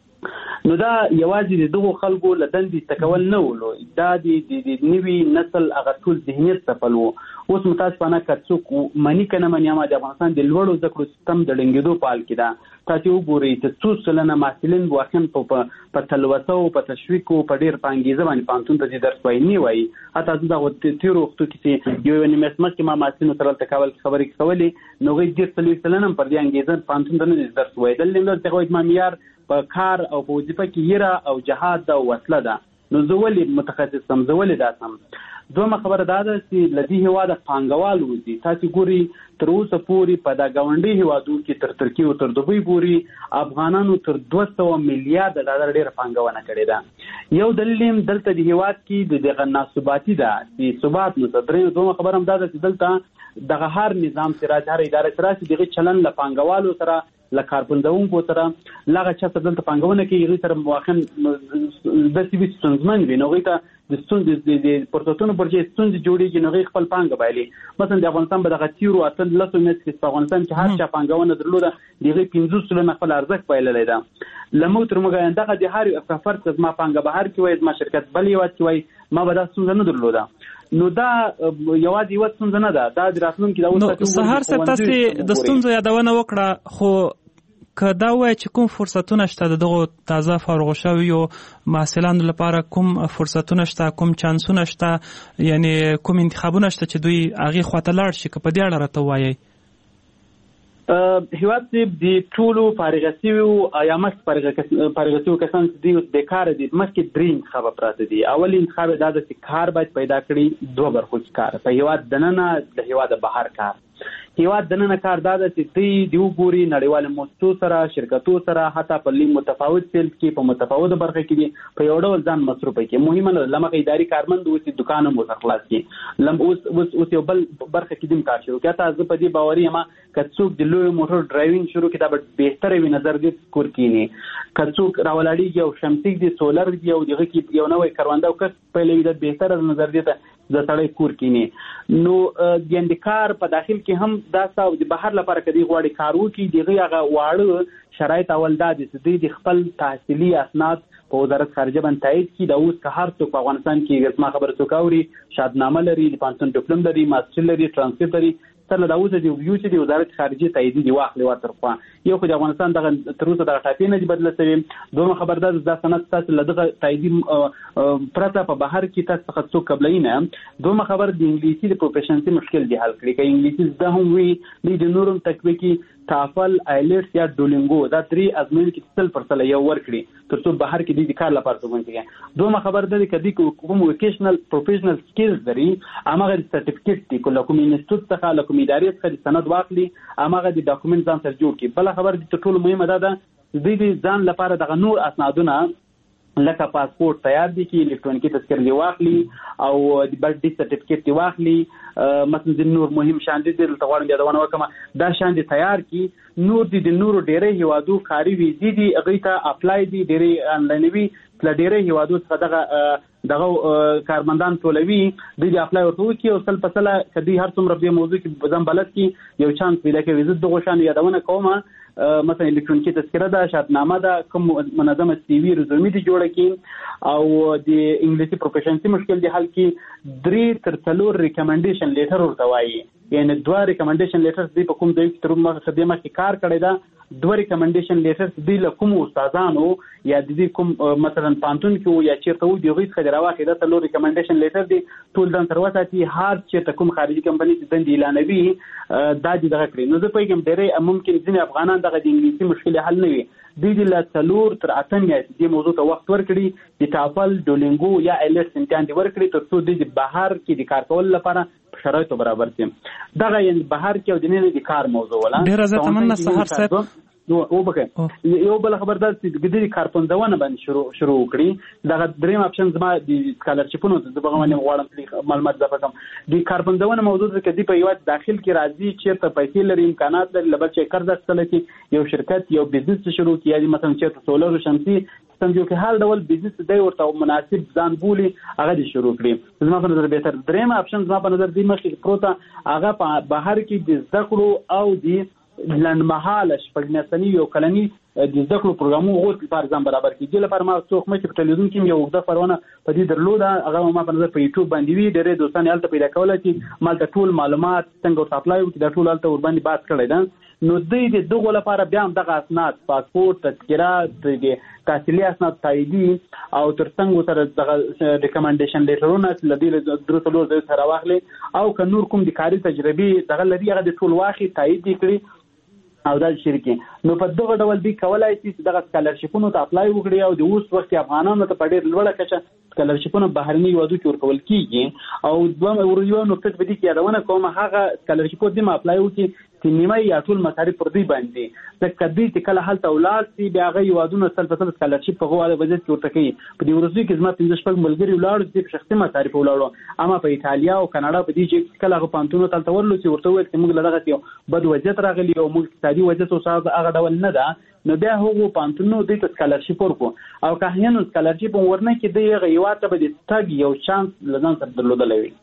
S7: نو دا یوازې د دغو خلکو له دندې تکول نه ولو، دا د نوي نسل هغه ټول ذهنیت څپل وو. اوس متاسفانه که څوک مني که نه مني، اما د افغانستان د لوړو زده کړو سیستم د ډنګېدو په حال کې ده. تاسو وګورئ چې څو سلنه محصلین واقعا په تلوسه او په تشویق او په ډېر په انګېزه باندې پوهنتون ته درس وایي نه وایي. حتی زه دغه تېرو وختو کې چې یو میاشت مخکې ما محصلینو سره هلته کابل کې خبرې کولې، نو هغوی 30 سلنه هم پر دې انګېزه پوهنتون ته نه درس وایي. دلته هغوی زما معیار په کار او په وظیفه کې هیره او جهاد ده او وسله ده. نو زه ولې متخصص سم، زه ولې دا سم؟ دویمه خبره دا ده چې له دې هېواده پانګوال وځي. تاسو ګورئ تر اوسه پورې په دا ګاونډي هېوادو کې تر ترکیې او تر دوبۍ پورې افغانانو تر 200 میلیارډ ډالر ډېره پانګونه کړې ده. یو دلیل هم دلته د هېواد کې دغه ناثباتي ده چې ثبات نشته. دویمه خبره هم دا ده چې دلته دغه هر نظام چې راځي، هر اداره چې راشي، دغه چلن له پانګوالو سره، له کارپندونکو سره، لغه چا څه دلته پانګونه کوي، هغوی سره واقعا داسې وي ستونزمن وي. نو هغوی ته د ستونزې د پرتوتونو پر ځای ستونزې جوړېږي، نو هغوی خپل پانګه بایلي. مثلا د افغانستان په دغه تېرو 18 میاشتو کې په افغانستان چې هر چا پانګونه درلوده، د هغوی 50% خپل ارزښت بایللی ده. له موږ تر موږه دغه د هر فرد که زما پانګه بهر کې وای، زما شرکت بل هېواد کې وای، ما به دا ستونزه نه درلوده. نو دا یوازې یوه ستونزه نه ده، دا د راتلونکي د اوس
S2: سهار صاحب تاسې د ستونزو یادونه وکړه، خو که دا وایي چې کوم فرصتونه شته د دغو تازه فارغ شویو محصلانو لپاره، کوم فرصتونه شته، کوم چانسونه شته، یعنی کوم انتخابونه شته چې دوی هغې خواته لاړ شي، که په دې اړه راته ووایئ.
S7: هیواد صاحب د ټولو فارغه شویو یا مخکې فارغه شویو کسان چې دوی اوس بېکاره دي، مخکې 3 انتخابه پراته دي. اول انتخاب دا ده چې کار باید پیدا کړي، 2 برخو کې کار، په هیواد دننه، د هیواد بهر کار. هیواد دننه کار دا ده چې دوی د وګوري نړیوال مؤسسو سره شرکتو سره حتی په لږ متفاوت سیلز کې په متفاوت برخه کې دي په یو ډول ځان مصروف کړي. مهمه نه لمغه اداري کارمند اوس دکان مو خلاص کړي لم اوس یو بل برخه کې دیم کار شروع کړه. تاسو په دې باوري ما کڅوک د لوی موټر ډرایوینګ شروع کړه به بهتره وي نظر دې کور کینی کڅوک راولاړي یو شمسي دي سولر دی او دغه کې یو نوې کاروانده او کس په لوي د بهتره نظر دې ته د سړی کور کینی. نو د اندکار په داخل کې هم دا تاسو د بهر لپاره کدي غواړي کار وکړي دغه هغه واړه شرایط اول دا دي د خپل تحصیلي اسناد په وزارت خارجه باندې تایید کړي. د اوس که هر څوک په افغانستان کې رسمه خبر څوک اوري شهادتنامه لري د پانتون ډیپلوم لري ماستر لري ترانسکریپټ لري سره دا اوس د یو چې د وزارت خارجه تایید دی واخلي ورته خو یو خو د افغانستان دغه تر اوسه د ټاپې نه بدل شوی. دوه خبردار د سند تاسو لدغه تایید پرته په بهر کې تاسو څخه قبلینه. دوه خبر د انګلیسي د پروفیشنسي مشکل دی حل کړي. کې انګلیسي د هم وی د نورم تکویکی تافل ایلټس یا ډولینګو دا درې ازموینې کې 100% یو ورکړي ترڅو بهر کې د کار لپاره وګورئ. دوه خبر ده کدي کوم وکیشنل پروفیشنل سکلز لري امغه سرټیفیکټ دی کوم انسټیټیوټ څخه کوم ادارې څخه سند واخلي امغه د ډاکومنټ ځان سره جوړ کړي. بل خبر د ټولو مهمه ده د ځان لپاره د نور اسنادونه لکه پاسپورت تیار دي کې الکترونیکی تذکره دی واخلي او د برث سرټیفیکټ دی واخلي مثلا د نور مهم شان دي د تغوړم یادونه وکم دا شان دي تیار کی نور دي د نور ډېرې هوادو خاري ویزې دي هغه ته اپلای دي ډېرې انلاین وی تل ډېرې هوادو څخه دغه کارمندان ټولوي د اپلای ورته کی او سل پسله کدي هر څومره په موضوع کې بزم بلد کی یو چانس پیدا کوي ویزت دغه شان یادونه کومه مثلا الکترونیکی تذکره ده شهادتنامه ده کوم منظمه سی وی رزومې دي جوړه کی او د انګلیسي پروفیشنسي مشکل دی حل کی 3 تر 4 ریکمنډیشن لیټر ورته وایي یعنی 2 ریکمنډیشن لیټرز دی په کوم ځای کې تر مخه خدمه کې کار کړی دا 2 ریکمنډیشن لیټرز دی له کوم استادانو یا د دې کوم مثلا پانتون کې یا چیرته و دی غوښ خبره واخې دا 3 ریکمنډیشن لیټر دی ټول دن تر وته چې هر چیرته کوم خارجي کمپنی چې دند اعلانوي دا دي دغه کړی. نو زه پیغام ډېرې ممکن ځینې افغانان دغه د انګلیسي مشکل حل نه وي د لا څلور تر اتن یا د موضوع ته وخت ورکړي د ټافل ډولینګو یا ایلټس امتحان دی ورکړي ترڅو د بهر کې د کار کول لپاره شرایط برابر شي. دغه یعنی بهر کې د نه د کار موضوع ولا
S2: ډېر زه تمنا سحر صاحب
S7: نو او بکه یو بل خبردار چې د دې کارپندونه باندې شروع کړي دغه دریم اپشن زما د سکالرشپونو د بغوانه غواړم معلومات زفه کوم د کارپندونه موضوع کې دی په یو داخل کې راځي چې ته پیسې لري امکانات لري لبل چې قرض اخیستل کې یو شرکت یو بزنس شروع کیږي مثلا چې سولر او شمسي سم جو کې هر ډول بزنس دی ورته مناسب ځان بولی هغه دي شروع کړي. زما په نظر به تر دریم اپشن زما په نظر دی مخکې پروته هغه په بهر کې د ذکر او د لنمحاله شپږمیاشتني یو کلني د زده کړو پروګرامو غوښتل پر ځان برابر کړي. لپاره ما څوک مې په ټلویزیون کې یو وخت پرونه په دې درلوده هغه ما په نظر په یوټیوب باندې وی ډېرې دوستان یالته پیدا کول چې مال ته ټول معلومات څنګه ورته اپلای وکړي دا ټول یالته ور باندې بحث کړی دا. نو د دغه لپاره بیا هم دغه اسناد پاسپورت تذکره د تحصیلي اسناد تاییدي او ترڅنګ سره دغه ریکمنډیشن لیټرونه لدی درسلو د سره واخلي او که نور کوم د کاري تجربه دغه لري هغه د ټول واخلي تایید کړي او دا شرکت. نو په دغه ډول دی کولای چې دغه سکالرشپونو ته اپلای وکړي او د اوس وخت افغانانو ته په ډېر لوړه کچه سکالرشپونو بهرني وادو کې ورکول کیږي او دوه یو نقطه په دې کې یادونه کوم هغه سکالرشپو د ما اپلای وکړي چې نیمه یا ټول مصارف پر دوی باندې د کدی چې کله حالت اولاد سي بیا غي وادونه سلفسل سکالرشپ په غواړي وجه کې ورته کوي. په دې ورځو کې زما 15 شپږ ملګری ولاړ دي شخصي مصارف ولاړو اما په ایتالیا او کاناډا په دې چې کله غو پانتونو تل تورلو چې ورته وایي چې موږ لږه یو بد وضعیت راغلی او موږ اقتصادي وضعیت او صاحب هغه ډول نه ده. نو بیا هغه پانتونو د سکالرشپ ورکو او که هیڅ سکالرشپ ورنه کې د غیواته به د تګ یو چانس لزان سره درلودلې.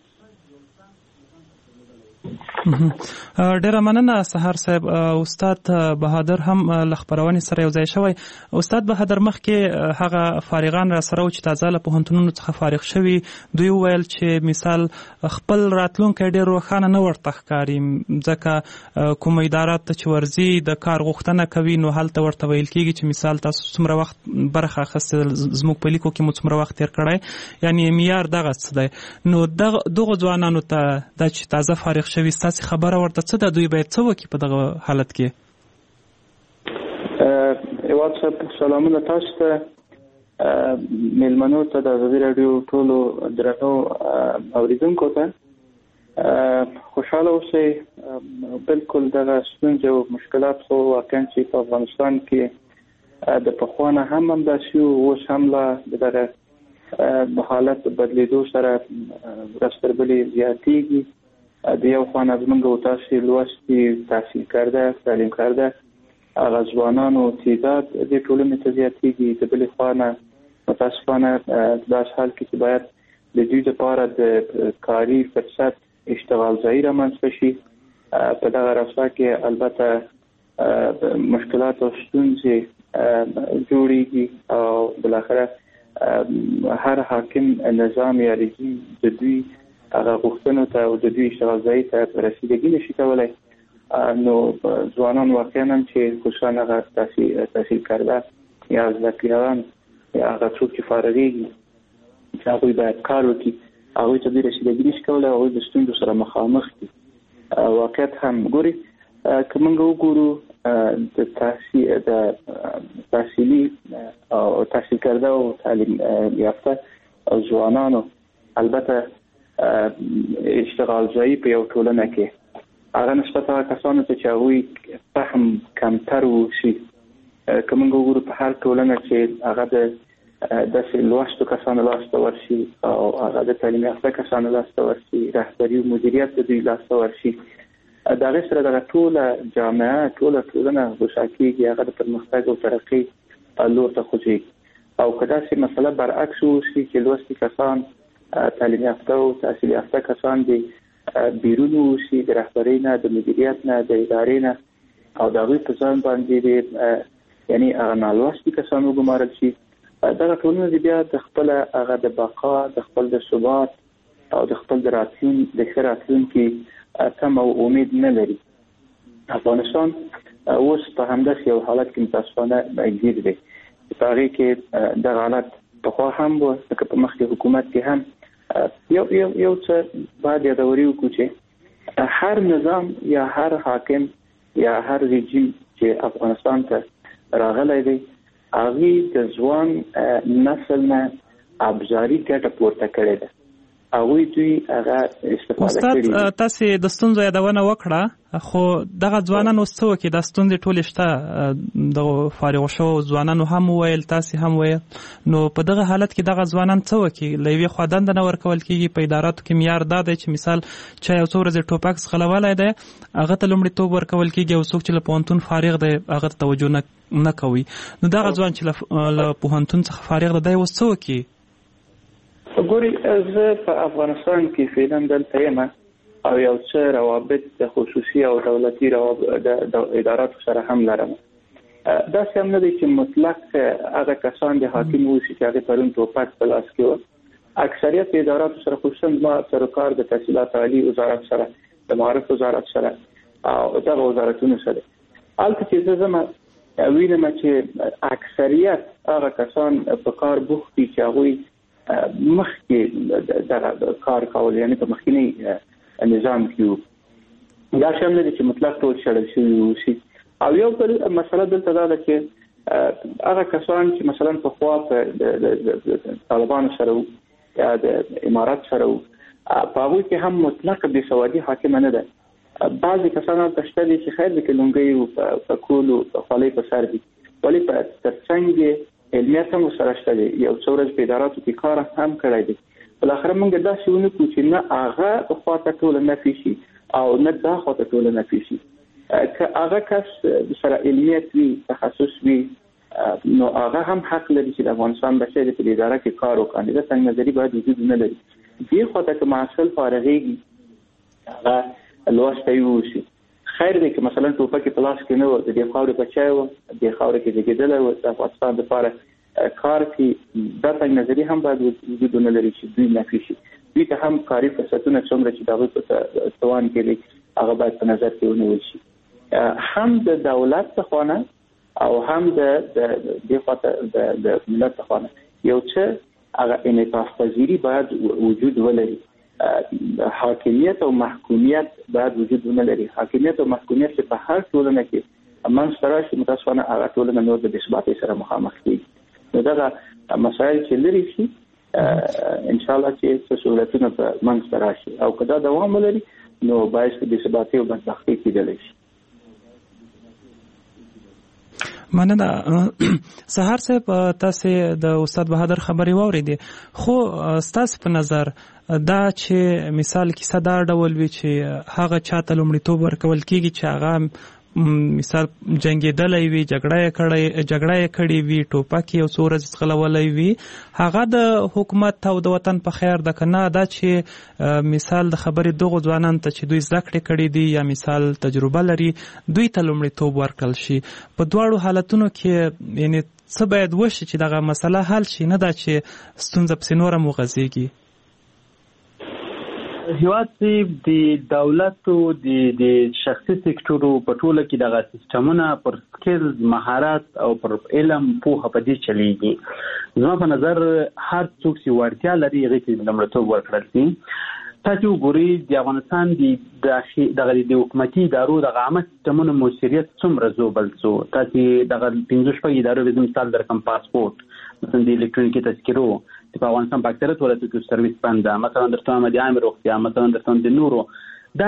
S2: ډیره مننه سحر صاحب. استاد بهادر هم لخبرونې سره یو ځای شوی. استاد بهادر مخکې هغه فارغان را سره چې تازه له پوهنتونونو څخه فارغ شوي دوی ویل چې مثال خپل راتلونکی ډیر روښانه نه ورته ښکاري ځکه کوم ادارات ته چې ورځي د کار غوښتنه کوي نو هلته ورته ویل کېږي چې مثال تاسو څومره وخت برخه اخیستل زموږ په لیکو کې مو څومره وخت تیر کړی یعنی معیار دغه څه دی. نو دغه ځوانانو ته دا چې تازه فارغ شوي ستاسو خبره ورته څه ده دوی باید څه وکړي په دغه حالت کې؟
S8: واتساپ سلامونه تاسو ته میلمنو ته د ازادي راډیو ټولو درنو اوریدونکو ته. خوشاله اوسئ. بالکل دغه ستونزې او مشکلات خو واقعا چې په افغانستان کې د پخوانه هم همداسې اوس هم لا دغه حالت بدلیدو سره ورستربلې زیاتېږي. د یو خوا نه زموږ او تاسې لوستي تحصیل کرده تعلیم کرده هغه ځوانانو تعداد د ټولنې ته زیاتېږي، د بلې خوا نه متاسفانه داسې حال کې چې باید د دوی لپاره د کاري فرصت اشتغال ځای رامنځته شي. په دغه راستا کې البته مشکلات او ستونزې جوړیږي او بالاخره هر حاکم نظام یا رژیم د دوی هغه غوښتنو ته او د دوی اشتغال ځای ته رسیدګي نشي کولای. نو ځوانان واقعا چې خصوصا هغه تحصیل کرده یا زده‌کوونکي یا هغه څوک چې فارغېږي چې هغوی باید کار وکړي، هغوی ته دوی رسیدګي نشي کولای، هغوی د ستونزو سره مخامخ دي. واقعیت هم ګوري که موږ وګورو د تحصیلي او تحصیل کرده او تعلیم یافته ځوانانو البته اشتغال ځای په یو ټولنه کې هغه نسبت هغه کسانو ته چې هغوی فهم کمتر وشي. که موږ وګورو په هر ټولنه چې هغه د داسې لوستو کسانو لاسته ورشي او هغه د تعلیم یافته کسانو لاسته ورشي، رهبري او مدیریت د دوی لاسته ورشي، د هغې سره دغه ټوله جامعه ټوله ټولنه غوسه کېږي، هغه د پرمختګ او ترقۍ لور ته خوځېږي. او که داسې مسله برعکس وشي چې لوستي کسان تعلیم یافته او تحصیل یافته کسان د بیرون وشي د رهبرۍ نه، د مدیریت نه، د ادارې نه او د هغوی په ځان باندې یعنی هغه نالوستي کسان وګمارل شي، دغه ټولنه بیا د خپل هغه د بقا، د خپل د ثبات او د خپل د ښه راتلونکي تمه او امید نه لري. افغانستان اوس په همداسې یو حالت کې متاسفانه ګیر دی. په هغې کې دغه حالت پخوا هم و، لکه په مخکې حکومت کې هم یو څه باید یادوري وکړو چې هر نظام یا هر حاکم یا هر رژیم چې افغانستان ته راغلی دی هغې د ځوان نسل نه ابزاري ګټه پورته کړې ده. هغوی دوی هغه استفاده کړي.
S2: استاد تاسې د ستونزو یادونه وکړه، خو دغه ځوانان اوس څه وکړي؟ دا ستونزې ټولې شته، د فارغ شوو ځوانانو هم وویل، تاسې هم ویل. نو په دغه حالت کې دغه ځوانان څه وکړي؟ له یوې خوا دنده نه ورکول کېږي. په اداراتو کې معیار دا دی چې مثال چا یو څو ورځې ټوپک ځغلولی دی هغه ته لومړیتوب ورکول کېږي، او څوک چې له پوهنتون فارغ دی هغه ته توجه نه کوي. نو دغه ځوان چې له پوهنتون څخه فارغ دی دی اوس څه وکړي؟
S8: ګوري زه په افغانستان کې فعلا دلته یم او یو څه روابط د خصوصي او دولتي د اداراتو سره هم لرم. داسې هم نه دی چې مطلق هغه کسان د حاکم اوسي چې هغې پرون ټوپک په لاس کې و. اکثریت اداراتو سره خصوصا ما سروکار د تحصیلات عالي وزارت سره، د معارف وزارت سره او دغه وزارتونو سره هلته چې زه ځم وینم چې اکثریت هغه کسان په کار بوخت دي چې هغوی مخکې دغه کار کول، یعنی په مخکینی نظام کې وو. دا شی هم نه دی چې مطلق ټول شړل شوي اوسي. او یو بل مسله دلته دا ده چې هغه کسان چې مثلا پخوا په طالبانو سره وو یا د امارات سره وو، په هغوی کې هم مطلق بېسوادي حاکمه نه ده. بعضې کسان هلته شته دي چې خیر د لونګۍ په کولو خولۍ په سر دي، ولې په ترڅنګ یې علمیت هم ورسره شته دی، یو څو ورځې په اداراتو کې کار هم کړی دی. بالاخره موږ داسې ونه کړو چې نه هغه خواته ټوله نفي شي او نه دا خواته ټوله نفي شي. که هغه کس سره علمیت وي، تخصص وي، نو هغه هم حق لري چې د افغانستان بچی دی په اداره کې کار وکړي. دا تنګ نظري باید وجود نه لري. دې خواته که محصل فارغېږي هغه لوستی واوسي. خیر دی که مثلا ټوپک په لاس کې نه و، د دې خاورې بچی و، دې خاورې کې زېږېدلی و، د افغانستان دپاره کار کې دا تنګ نظري هم باید وجود ونه لري چې دوی نفي شي. دوی ته هم کاري فرصتونه څومره چې د هغوی په توان کې دی هغه باید په نظر کې ونیول شي. هم د دولت څخه نه او هم د دې خواته د ملت څخه نه یو څه هغه انعطاف پذیري باید وجود ولري. حاکمیت او محکومیت باید وجود ونه لري. حاکمیت او محکومیت چې په هر ټولنه کې منځته راشي، متاسفانه هغه ټولنه نور د بې ثباتۍ سره مخامخ کېږي. نو دغه مسایل چې لرې شي ان شاء الله چې سہولتونه په منځ ته راشي او که دا دوام ولري نو باعث د ثباتي او بدبختي کېدلی شي.
S2: مننه. سهار صاحب تاسو د استاد بهادر خبرې واورېدې، خو ستاسو په نظر دا چې مثال کیسه دا ډول وي چې هغه چاته لومړیتوب ورکول کېږي چې هغه مثال جنگېدلی وي، جګړه یې کړې وي، ټوپک یې یو څو ورځې ځغلولی وي، هغه د حکومت او د وطن په خیر ده که نه دا چې مثال د خبرې دغو ځوانانو ته چې دوی زده کړې کړي دي یا مثال تجربه لري دوی ته لومړیتوب ورکړل شي. په دواړو حالتونو کې یعنې څه باید وشي چې دغه مسله حل شي، نه دا چې ستونزه پسې نوره مو غځېږي؟
S7: هیواد چې د دولت او د شخصي سکتورو په ټوله کې دغه سیستمونه پر سکیلز، مهارت او پر علم پوهه په دې چلیږي. زما په نظر هر څوک چې وړتیا لري هغې ته لومړیتوب ورکړل شي. تاسو وګورئ د افغانستان دغه د حکومتي ادارو دغه عامه سیستمونو مؤثریت څومره زوبل څو. تاسو دغه 15 ادارو د مثال درکم پاسپورت، مثلا د الکترونیکي تذکرو په افغانستان په اکثریت ولایتونو کې سرویس بنده، مثلا درته د عام روغتیا، مثلا درته د نورو دا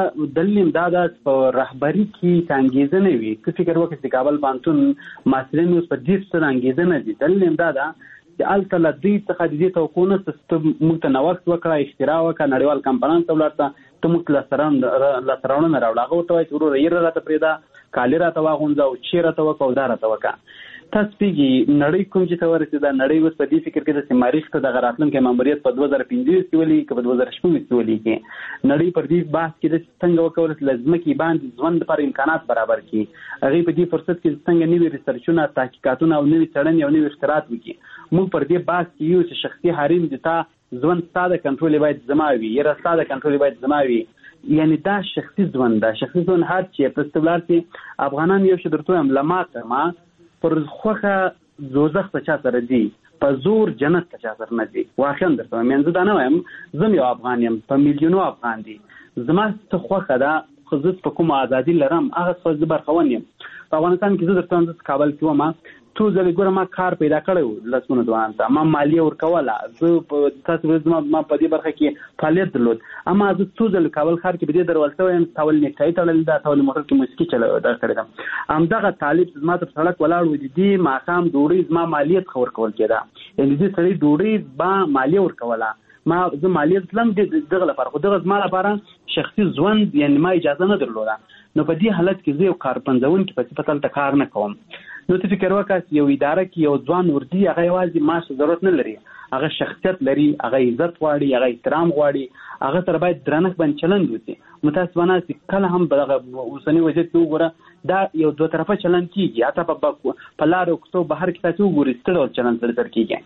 S7: دلیل دا په رهبری کې انګیزه نه وي. که فکر وکړئ چې کابل پوهنتون محصلین اوس په دې سره انګیزه نه دي، دلیل دا ده چې هلته له دوی څخه د دې توقع نشته چې ته موږ ته نوښت وکړه، اختراع وکړه، نړیوال کمپنیانو ته ولاړ ته موږ ته لاسته راوړنه راوړه. هغه ورته وایي چې وروره یېره راته پرېږده، کالي راته واغونځه او چی راته وکړه او دا راته وکړه. تاسو پیږي نړۍ کوم چې ته ورسېده، نړۍ اوس په دې فکر کې ده چې مریخ ته دغه راتلونکی ماموریت په 2015 کې ولیږي که په 2016 کې ولیږي. نړۍ پر دې بحث کې ده چې څنګه وکولی شي له ځمکې باندې ژوند لپاره امکانات برابر کړي. هغې په دې فرصت کې څنګه نوي ریسرچونه، تحقیقاتونه او نوي څېړنې او نوي اختراعات وکړي. موږ پر دې بحث کې یو چې شخصي حریم د تا ژوند ستا د کنټرول باید زما وي، یره ستا د کنټرول باید زما وي. یعنی دا شخصي ژوند ده. شخصي ژوند هر چېرته ته ولاړ شي. افغانان یو شی درته وایم، له ما تر ما پر خوښه دوزخ ته چا سره دي، په زور جنت ته چا سره نه دي. واقعا درته وایم، زه دا نه وایم زه یو افغان یم، په میلیونو افغان دي. زما څه خوښه ده خو زه په کومه ازادي لرم هغه څه زه برخون یم. په افغانستان کې زه درته وایم، زه کابل کې وم، څو ځلې ګوره ما کار پیدا کړی و لسګونو ځوانانو ته، ما مالیه ورکوله، زه تاسو ما په دې برخه کې فعالیت درلود. اما زه څو ځلې کابل ښار کې په دې درول شوی یم، تاول نیکټايي تړلې ده، تاول موټر کې موسیقي در کړې ده. همدغه طالب زما تر سړک ولاړ و، د دې ماښام ډوډۍ زما مالیه څخه ورکول کېده. یعنې دې سړي ډوډۍ ما مالیه ورکوله، زه مالیه تلم دغه لپاره، خو دغه زما لپاره شخصي ژوند یعنې ما اجازه نه درلوده. نو په دې حالت کې زه یو کارپنځونکي په صفت هلته کار نه کوم. نو ته فکر وکړه یو اداره کې یو ځوان وردي، هغه یوازې معاش ضرورت نه لري، هغه شخصیت لري، هغه عزت غواړي، هغه احترام غواړي، هغه سره باید درنښت باندې چلند وشي. متاسفانه چې کله هم دغه اوسني وضعیت کې وګوره دا یو دوه طرفه چلند کېږي. حتی په لارو کوڅو بهر کې تاسو وګورئ څه ډول چلند سره کېږي.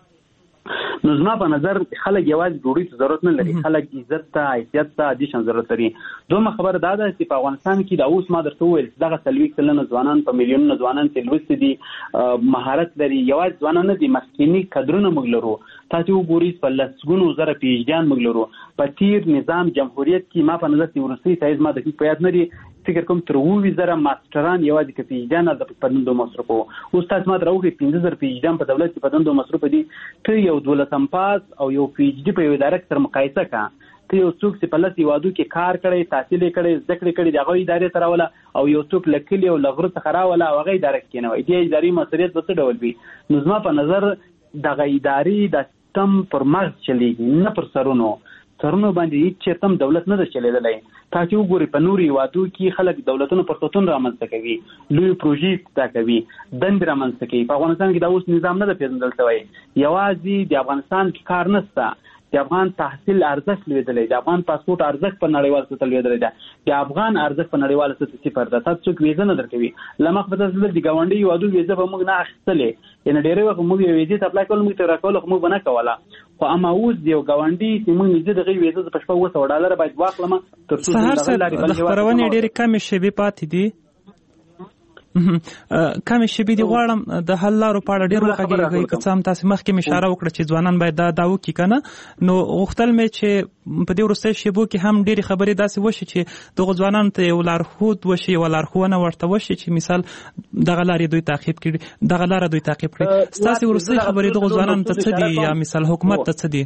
S7: نو زما په نظر خلک یوازې ډوډۍ ته ضرورت نه لري، خلک عزت ته، حیثیت ته، دې شان ضرورت لري. دویمه خبره دا ده چې په افغانستان کې دا اوس ما درته وویل دغه 40 سلنه ځوانان په میلیونونه ځوانان چې لوستي دي، مهارت لري، یوازې ځوانان نه دي، مخکیني کدرونه موږ لرو. تاسو وګورئ په لسګونو زره پیژدیان موږ لرو. په تیر نظام جمهوریت کې ما په نظر چې وروستي سایز ما دقیق په یاد نه دي، فکر کوم تر 20,000 ماسټران یوازې که پیژدیان د پدندو مصرف وو. اوس تاسو ما راوګئ 15,000 پیژدیان په دولت کې پدندو مصرف دي. ته یو 12م پاس او یو پیژدي په یو اداره کې سره مقایسه کړه. ته یو څوک چې په لس هیوادو کې کار کړی، تحصیل یې کړی، زده کړې کړي، د هغوی ادارې ته راوله، او یو څوک له کلي او له غره څخه راوله او هغه اداره کې کېنوی. دې ادارې مسؤلیت به څه ډول وي؟ نو زما په نظر دغه ادارې د سیستم پر مغز چلیږي، نه پر سرونو باندې. هیڅ چېرته هم دولت نه ده چلېدلی. تاسو وګورئ په نورو هیوادو کې خلک دولتونو فرصتونه رامنځته کوي، لوی پروژې افتتاح کوي، دندې رامنځته کوي. په افغانستان کې دا اوس نظام نه ده پېژندل شوی. یوازې د افغانستان کې کار نشته، د افغان تحصیل ارزښت لوېدلی، د افغان پاسپورت ارزښت په نړیوال سطح لوېدلی ده، د افغان ارزښت په نړیوال سطح صفر ده. تاسو څوک ویزه نه درکوي. له مخ په تاسو د ګاونډي هیوادو ویزه به موږ نه اخیستلې، یعنې ډېری وخت موږ یو ویزې ته اپلای کول موږ ته راکول، خو موږ به نه کوله. خو اما اوس یو ګاونډي چې موږ نږدې دغه ویزه په شپه $100 باید واخلم تر څو
S2: د خپرونې ډېرې کمې شیبې پاتې دي. کمې شېبې دې غواړم د حل لارو په اړه ډېر وغږېږئ، که څه هم تاسې مخکې مې اشاره وکړه چې ځوانان باید دا وکړي که نه، نو غوښتل مې چې په دې وروستیو شېبو کې هم ډېرې خبرې داسې وشي چې دغو ځوانانو ته یو لارښود وشي، یوه لارښوونه ورته وشي چې مثال دغه لارې دوی تعقیب کړي، دغه لاره دوی تعقیب کړي. ستاسې وروستۍ خبرې دغو ځوانانو ته څه دي، یا مثال حکومت ته څه دي؟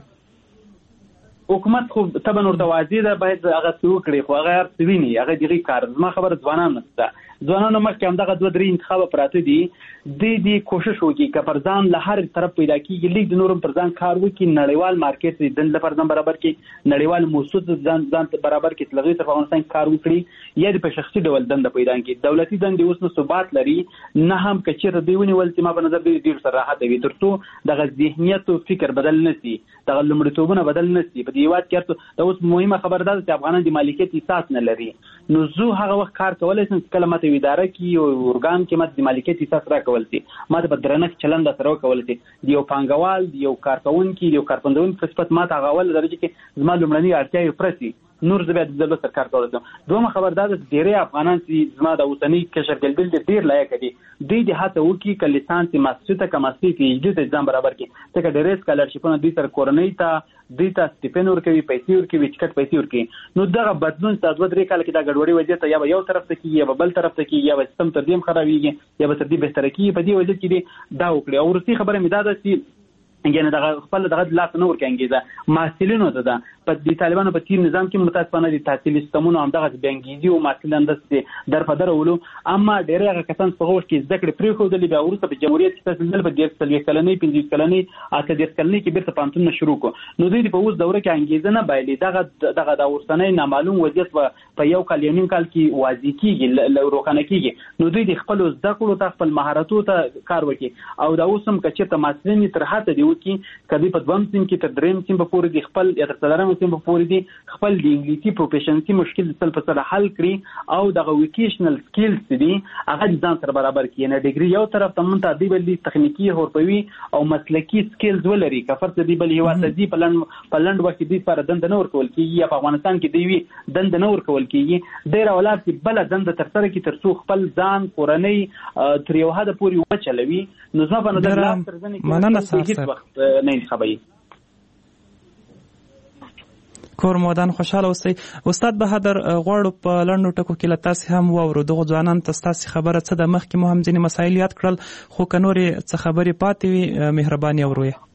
S7: حکومت خو طبعا ورته واضح ده، باید هغه څه وکړي، خو هغه هر څه ویني، هغه دغه کار. زما خبره ځوانانو ته، ځوانانو مخکې همدغه 2-3 انتخاب پراته دي، دې کوشش وکړي که پر ځان له هر طرف پیدا کېږي لیک د نورم پر ځان کار وکړي، نړیوال مارکیټ دې دند پر ځان برابر کړي، نړیوال موسسو ځان برابر کړي، تلغي تر افغانستان کار وکړي، یا د په شخصي ډول دند پیدا کړي. دولتي دند اوس نو ثبات لري نه، هم کچېر دی ونیول چې ما په نظر دې ډیر سره راحت وي، ترڅو دغه ذهنیت او فکر بدل نشي، دغه لومړیتوبونه بدل نشي. په دې وخت کې دا اوس مهمه خبره ده چې افغانان د مالکیت احساس نه لري، نو زه هغه وخت کار کولای شم کله ماته اداره کې او ارګان کې ماته د مالکیت احساس راکول شي، ماته په درنښت چلند سره وکول شي، د یو پانګوال، د یو کارکونکي، د یو کارپندون په صفت ماته هغه ول درجه کې زما لومړنۍ اړتیاوې پرسي، نور زه بیا د دولت سره کار کولای شم. دویمه خبر دا ده چې ډېری افغانان چې زما د اوسني کشر ګلبل ډېر لایق دي، دوی د هڅه وکړي که لیسانس ماستر ته که ماستر پی ایچ ډي ته ځان برابر کړي، ځکه ډېری سکالرشپونه دوی سره کورنۍ ته دوی ته سټیپن ورکوي، پیسې ورکوي، ټکټ پیسې ورکوي. نو دغه بدلون ستاسو 2-3 کال کې دا ګډوډي وجه ته یا به یو طرف ته کېږي، یا به بل طرف ته کېږي، یا به سیستم تر دې خرابېږي، یا به تر دې بهتره کېږي. په دې وجه کې دا وکړي. او وروستۍ خبره مې دا ده چې یعنی دغه خپل دغه لاس نه ورکې انګیزه محصلینو ته ده. په د طالبانو په تیر نظام کې متاسفانه د تحصیلي سیستمونو همدغه د انګیزي او محصلان داسې در په در ولو، اما ډېری هغه کسان په غوښ کې زده کړې پرېښودلې، بیا وروسته په جمهوریت کې تحصیل په 40 کلنۍ 50 کلنۍ 80 کلنۍ کې بیرته پانتون شروع کو. نو دوی په اوس دوره کې انګیزه نه بایلي، دغه د ورسنۍ نامعلوم وضعیت په یو کال یو نیم کال کې واضح کېږي، روښانه کېږي. نو دوی د خپل زده کړو ته، خپل مهارتونو ته کار وکړي. او دا اوس هم که چېرته محصلین تر هڅه دی وکړي، کدی په دویم سیم کې تر دریم سیم په پورې دي خپل، یا تر څلورم سیم په پورې دي خپل د انګلیسي پروفیشنسي مشکل سل په سره حل کړي، او دغه وکیشنل سکلز دي هغه ځان سره برابر کړي. نه ډیګري یو طرف ته مونږ دی بل تخنیکی حرفوي او مسلکی سکلز ولري، کفر ته دی بل یو ته دی په لند وخت دي پر دند نه ورکول کیږي، یا په افغانستان کې دی وی دند نه ورکول کیږي. ډیر اولاد چې بل دند تر سره کې ترڅو خپل ځان کورنۍ تر یو حد پورې وچلوي. نو ځکه په نظر لا تر ځنې کې هیڅ وخت نه انتخابي.
S2: کور مودان خوشاله اوسئ. استاد بهادر غواړو په لنډو ټکو کې له تاسې هم واورو دغو ځوانانو ته ستاسې خبره څه ده. مخکې مو هم ځینې مسایل یاد کړل، خو که نورې څه خبرې پاتې وي مهرباني اورو یې.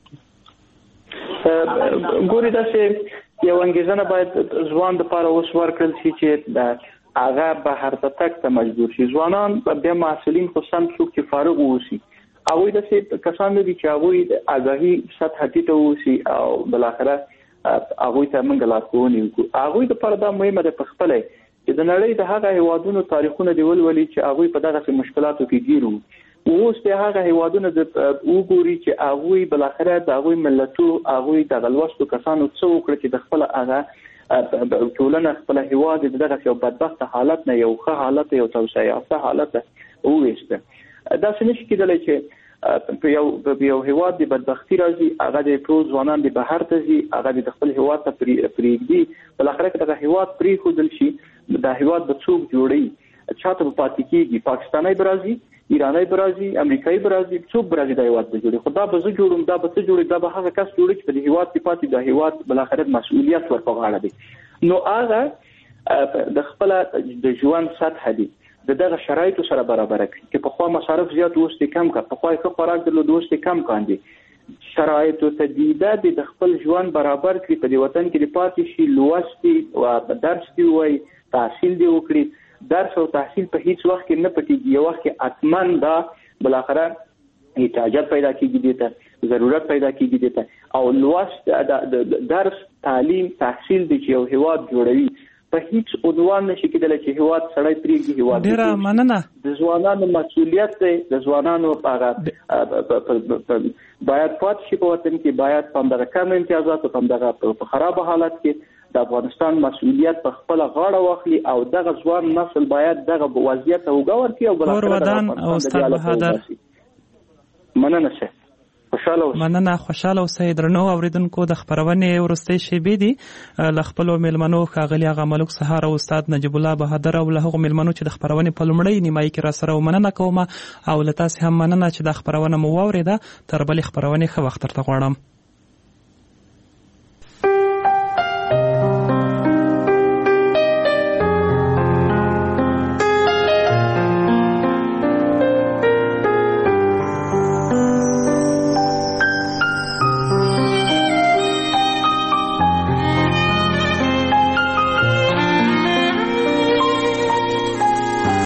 S8: ګورې داسې یو انګېزنه باید ځوان دپاره اوس ورکړل شي چې هغه بهر ته تګ ته مجبور شي. ځوانان بیا محصلین خو سم څوک چې فارغ واوسي، هغوی داسې کسان دي چې هغوی د آګاهي سطح ټیټه واوسي، او بالاخره هغوی ته موږ لارښوونې وکړو. هغوی دپاره دا مهمه ده په خپله چې د نړۍ د هغه هیوادونو تاریخونه دې ولولي چې هغوی په دغسې مشکلاتو کې ګیر وو. اوس د هغه هیوادونه وګوري چې هغوی بالاخره د هغوی ملتو، هغوی دغه لوستو کسانو څه وکړه چې د خپله هغه ټولنه، خپله هیواد د دغسې یو بدبخته حالت نه یو ښه حالت، یو توسعه یافته حالت وویسته. داسې نشي کېدلی چې په یو هیواد د بدبختی راځي، هغه د ټول ځوانان د بهر ته ځي، هغه د خپل هیواد ته پرېږدي، بالاخره که دغه هیواد پرېښودل شي دا هیواد به څوک جوړوي؟ چاته به پاتې کېږي؟ پاکستانی به راځي، ایرانی به راځي، امریکایي به راځي، څوک به راځي دا هیواد به جوړوي؟ خو دا به زه جوړوم، دا به څه جوړوي؟ دا به هغه کس جوړوي چې په دې هیواد کې پاتې دا هیواد بالاخره مسؤلیت ور په غاړه دی. نو هغه د خپله د ژوند سطحه دی دغه شرایطو سره برابر کړي چې پخوا مصارف زیات اوس دې کم کړه، پخوا ښه خوراک درلود اوس دې کم کاندي. شرایطو تجدید د خپل ژوند برابر کړي، په دې وطن کې د پاتې شي، لوستي او درس دی وای، تحصیل دی وکړي. درس او تحصیل په هیڅ وخت کې نه پټیږي، یو وخت کې اتمن دا بالاخره احتیاجات پیدا کیږي، دیته ضرورت پیدا کیږي دیته. او لوست درس تعلیم تحصیل دی چې یو هیواد جوړوي، په هیڅ عنوان نشي کېدلی چې هیواد سړی پرېږدي. هیواد
S2: ډېره مننه.
S8: د ځوانانو مسؤلیت دی، د ځوانانو باید پاتې شي په وطن کې، باید په همدغه کم امتیازاتو، په همدغه په خرابه حالت کې د افغانستان مسؤلیت په خپله غاړه واخلي، او دغه ځوان نسل باید دغه وضعیت ته اوږه ورکړي او بالاخره د افغانستان د مننه شه.
S4: خوشاله اوسئ.
S2: مننه، خوشاله اوسئ. درنو اوریدونکو، د خبرونې وروستۍ شېبې دي له خپلو میلمنو ښاغلي آغا ملک سهار او استاد نجیب الله بهادر او له هغو میلمنو چې د خبرونې په لومړۍ نیمایي کې راسره ومننه کوم او له تاسې هم مننه چې دا خبرونه مو واورېده. تر بلې خبرونې ښه وخت درته غواړم.